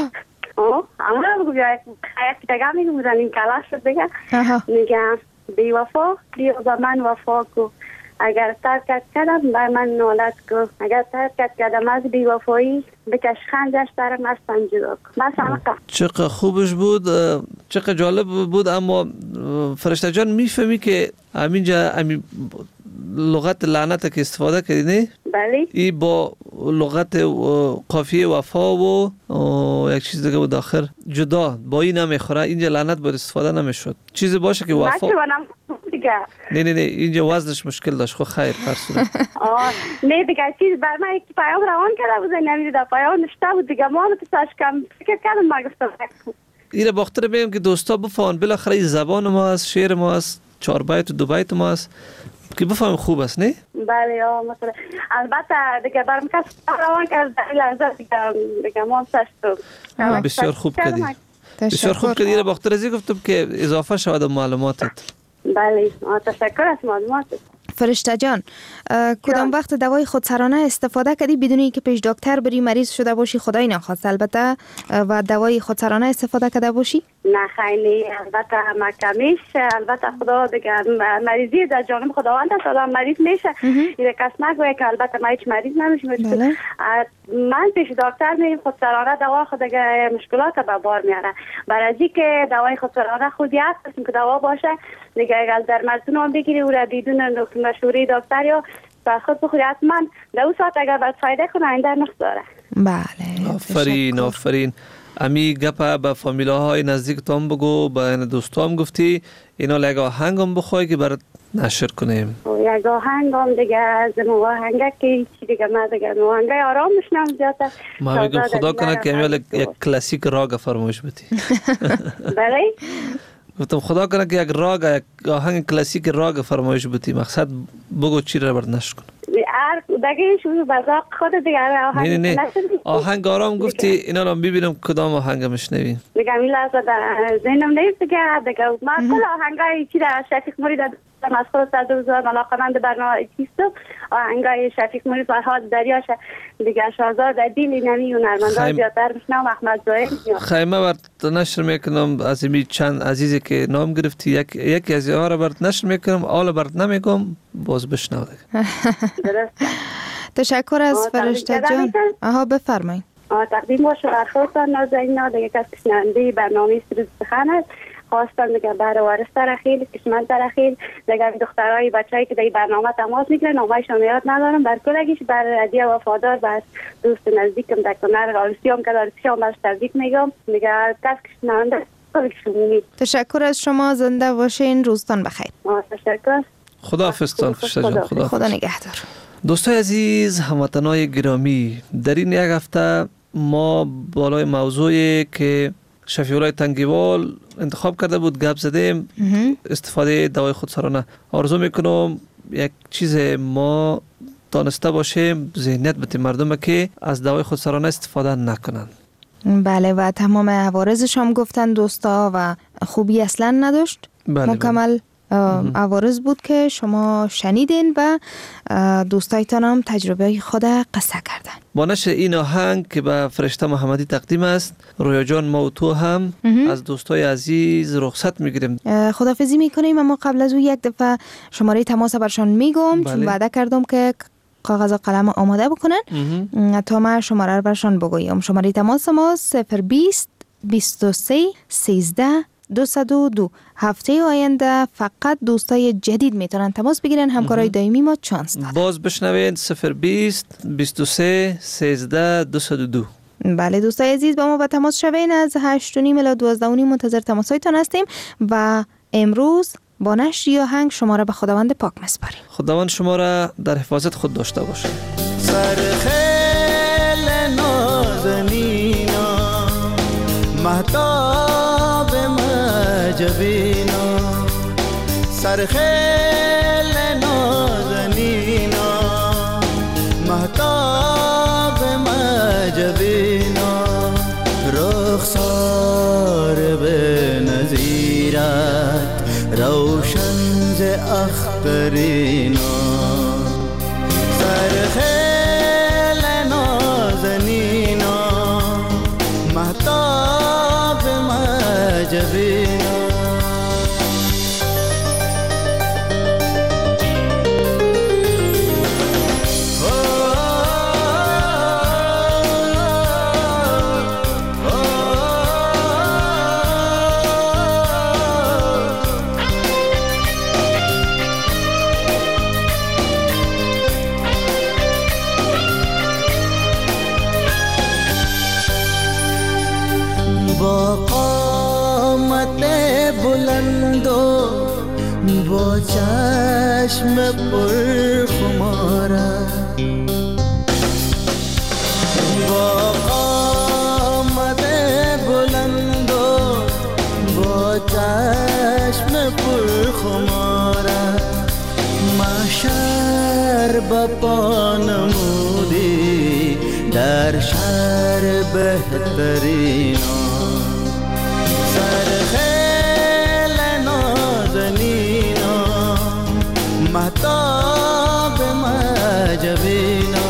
اما بگو یک دیگه میگم این کلاش شد دیگه. میگم بی وفا بیا با من وفا کو. اگر ترکت کردم بر من نالت کو. اگر ترکت کردم از بی وفایی بکش خندش برم از پنجره کو. بس چقدر خوبش بود. چقدر جالب بود. اما فرشته جان میفهمی که همینجا لغت لعنت که استفاده کردی نه؟ بله. ای با لغت قافیه وفا و یک چیز دیگه بود آخر جدا با این نمیخوره. اینجا لعنت باید استفاده نمیشد. چیزی باشه که وفا نه اینجا وزنش مشکل داشت. خب خیر فرسون نه دیگه چیز بر من یک پیام روان کرده بود. نمیدید پیام نشته بود دیگه. ما متساش کم فکر کردم ما گفتم اینه باختر بگم که دوستا بفهمن بالاخره این زبان ما است، شعر ما است، 4 بیت و 2 بیت ما است که بفهم خوب است نه؟ بله مثلا البته دیگه برام کس روان کرد در لحظه دیگه ما سشتم. بسیار خوب کردی. بسیار خوب کردی. اینه باختر ازی گفتم که اضافه شود معلوماتت. بله تشکر از معلوماتت. فرشته جان کدام وقت دوای خودسرانه استفاده کردی بدون اینکه پیش دکتر بری مریض شده باشی؟ خدای نخواست البته. و دوای خودسرانه استفاده کرده باشی؟ نه خیلی البته مکمیش البته خدا دیگه مریضی در جانب خداوند است. آدم مریض میشه. این کس نگویه که البته ما هیچ مریض نمیشیم. من پیش دکتر میرم خودسرانه دوا خود دیگه مشکلات به بار میاره. برای از اینکه دوای خودسرانه خودی هست که دوا باشه دیگه اگر در مزدون بگیری او را بدون مشوره دکتر یا به خود بخوری حتما 2 ساعت اگر باید فایده کنه این در نقص داره. بله آفرین. امی گپا به فامیلاهای نزدیک تام بگو به دوستام گفتی اینا لگا آهنگم بخوای که برات نشر کنیم. یک آهنگم دیگه از آهنگه که چی دیگه ما دیگه آهنگای آرام میشنم زیاده. ما میگم خدا کنه که امیال یک کلاسیک راگ فرمایش بدی. بله؟ گفتم خدا کنه که یک راگ یک آهنگ کلاسیک راگ فرمایش بدی. مقصد بگو چی را برات نشر کنم. دیگه شروع بذار خود دیگه آهنگ نه آهنگ آرام گفتی اینا رو ببینم کدام آهنگ میشنوی. دیگه این لحظه در ذهنم نیست دیگه ما کل آهنگای چی در شفیق مرید از خود در دوزار ملاقمند برنامه چیستم آهنگای شفیق مرید فرهاد دریاش دیگه شازار در دیل نمی و نرمندان زیادتر میشنم. احمد زاهد خیمه برات نشر میکنم از این چند عزیزی که نام گرفتی یکی از اینها رو برات نشر میکنم. آلا برات نمیگم باز بشنو دیگه. تشکر از فرشته جان. بفرمایید. تقدیم باشه بر خودتان نازنین دیگه کس شنونده برنامه سرود سخن است. خواستم دیگه برای وارث ترخیل کشمن ترخیل دیگه دخترای بچه‌ای که در برنامه تماس میگیرن نامه‌شون یاد ندارم بر کلگیش بر ادیه وفادار بر دوست نزدیکم در کنار آرسیام که آرسیام برش تبریک میگم دیگه کس شنونده تشکر از شما. زنده باشین. روزتان بخیر. تشکر. خداحافظتان فرشته جان. خدا نگهدار. دوستای عزیز هموطنای گرامی در این یک هفته ما بالای موضوعی که شفیولای تنگیوال انتخاب کرده بود، گپ زدیم استفاده دوای خودسرانه. آرزو میکنم یک چیز ما دانسته باشیم، ذهنیت بده مردم که از دوای خودسرانه استفاده نکنن. بله و تمام عوارضش هم گفتن دوستا و خوبی اصلا نداشت. مکمل عوارض بود که شما شنیدین و دوستایتان هم تجربه خود قصه کردن. با نشر این آهنگ که به فرشته محمدی تقدیم است، رویا جان ما و تو هم از دوستای عزیز رخصت میگیریم. خداحافظی میکنیم، اما قبل از او یک دفعه شماره تماس برشان میگم. چون وعده کردم که کاغذ و قلم آماده بکنن تا ما شماره رو برشان بگویم. شماره تماس ما 020 23 13 202. هفته آینده فقط دوستای جدید میتونن تماس بگیرن، همکارای دائمی ما چانس دادن. باز بشنوین 020 23 13 202. بله دوستای عزیز، با ما به تماس شوین. از 8:30 الی 12:30 منتظر تماسایتان هستیم و امروز با نشر آهنگ شما را به خداوند پاک میسپاریم. خداوند شما را در حفاظت خود داشته باشه. سرخیل نازنینا مهتاب مجبینا، سرخیل نازنینا مهتاب مجبینا، رخسار به نظیرت روشن ز اخترینا، سرخیل نازنینا مهتاب مجبینا. با قامت بلند و با چشم پرخمارت، با قامت بلند و با چشم پرخمارت، محشر به پا نمودی در شهر بهترین، سرخیل نازنینا مهتاب مجبینا.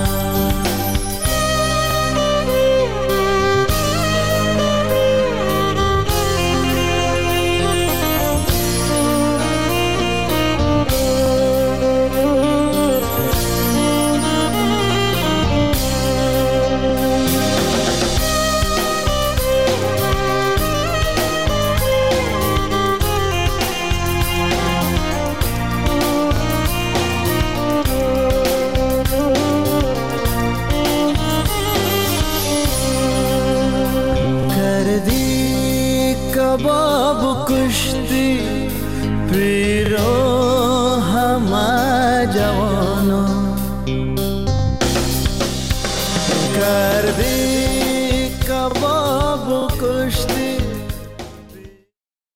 کباب کشتی پیرو همه جوانا، کر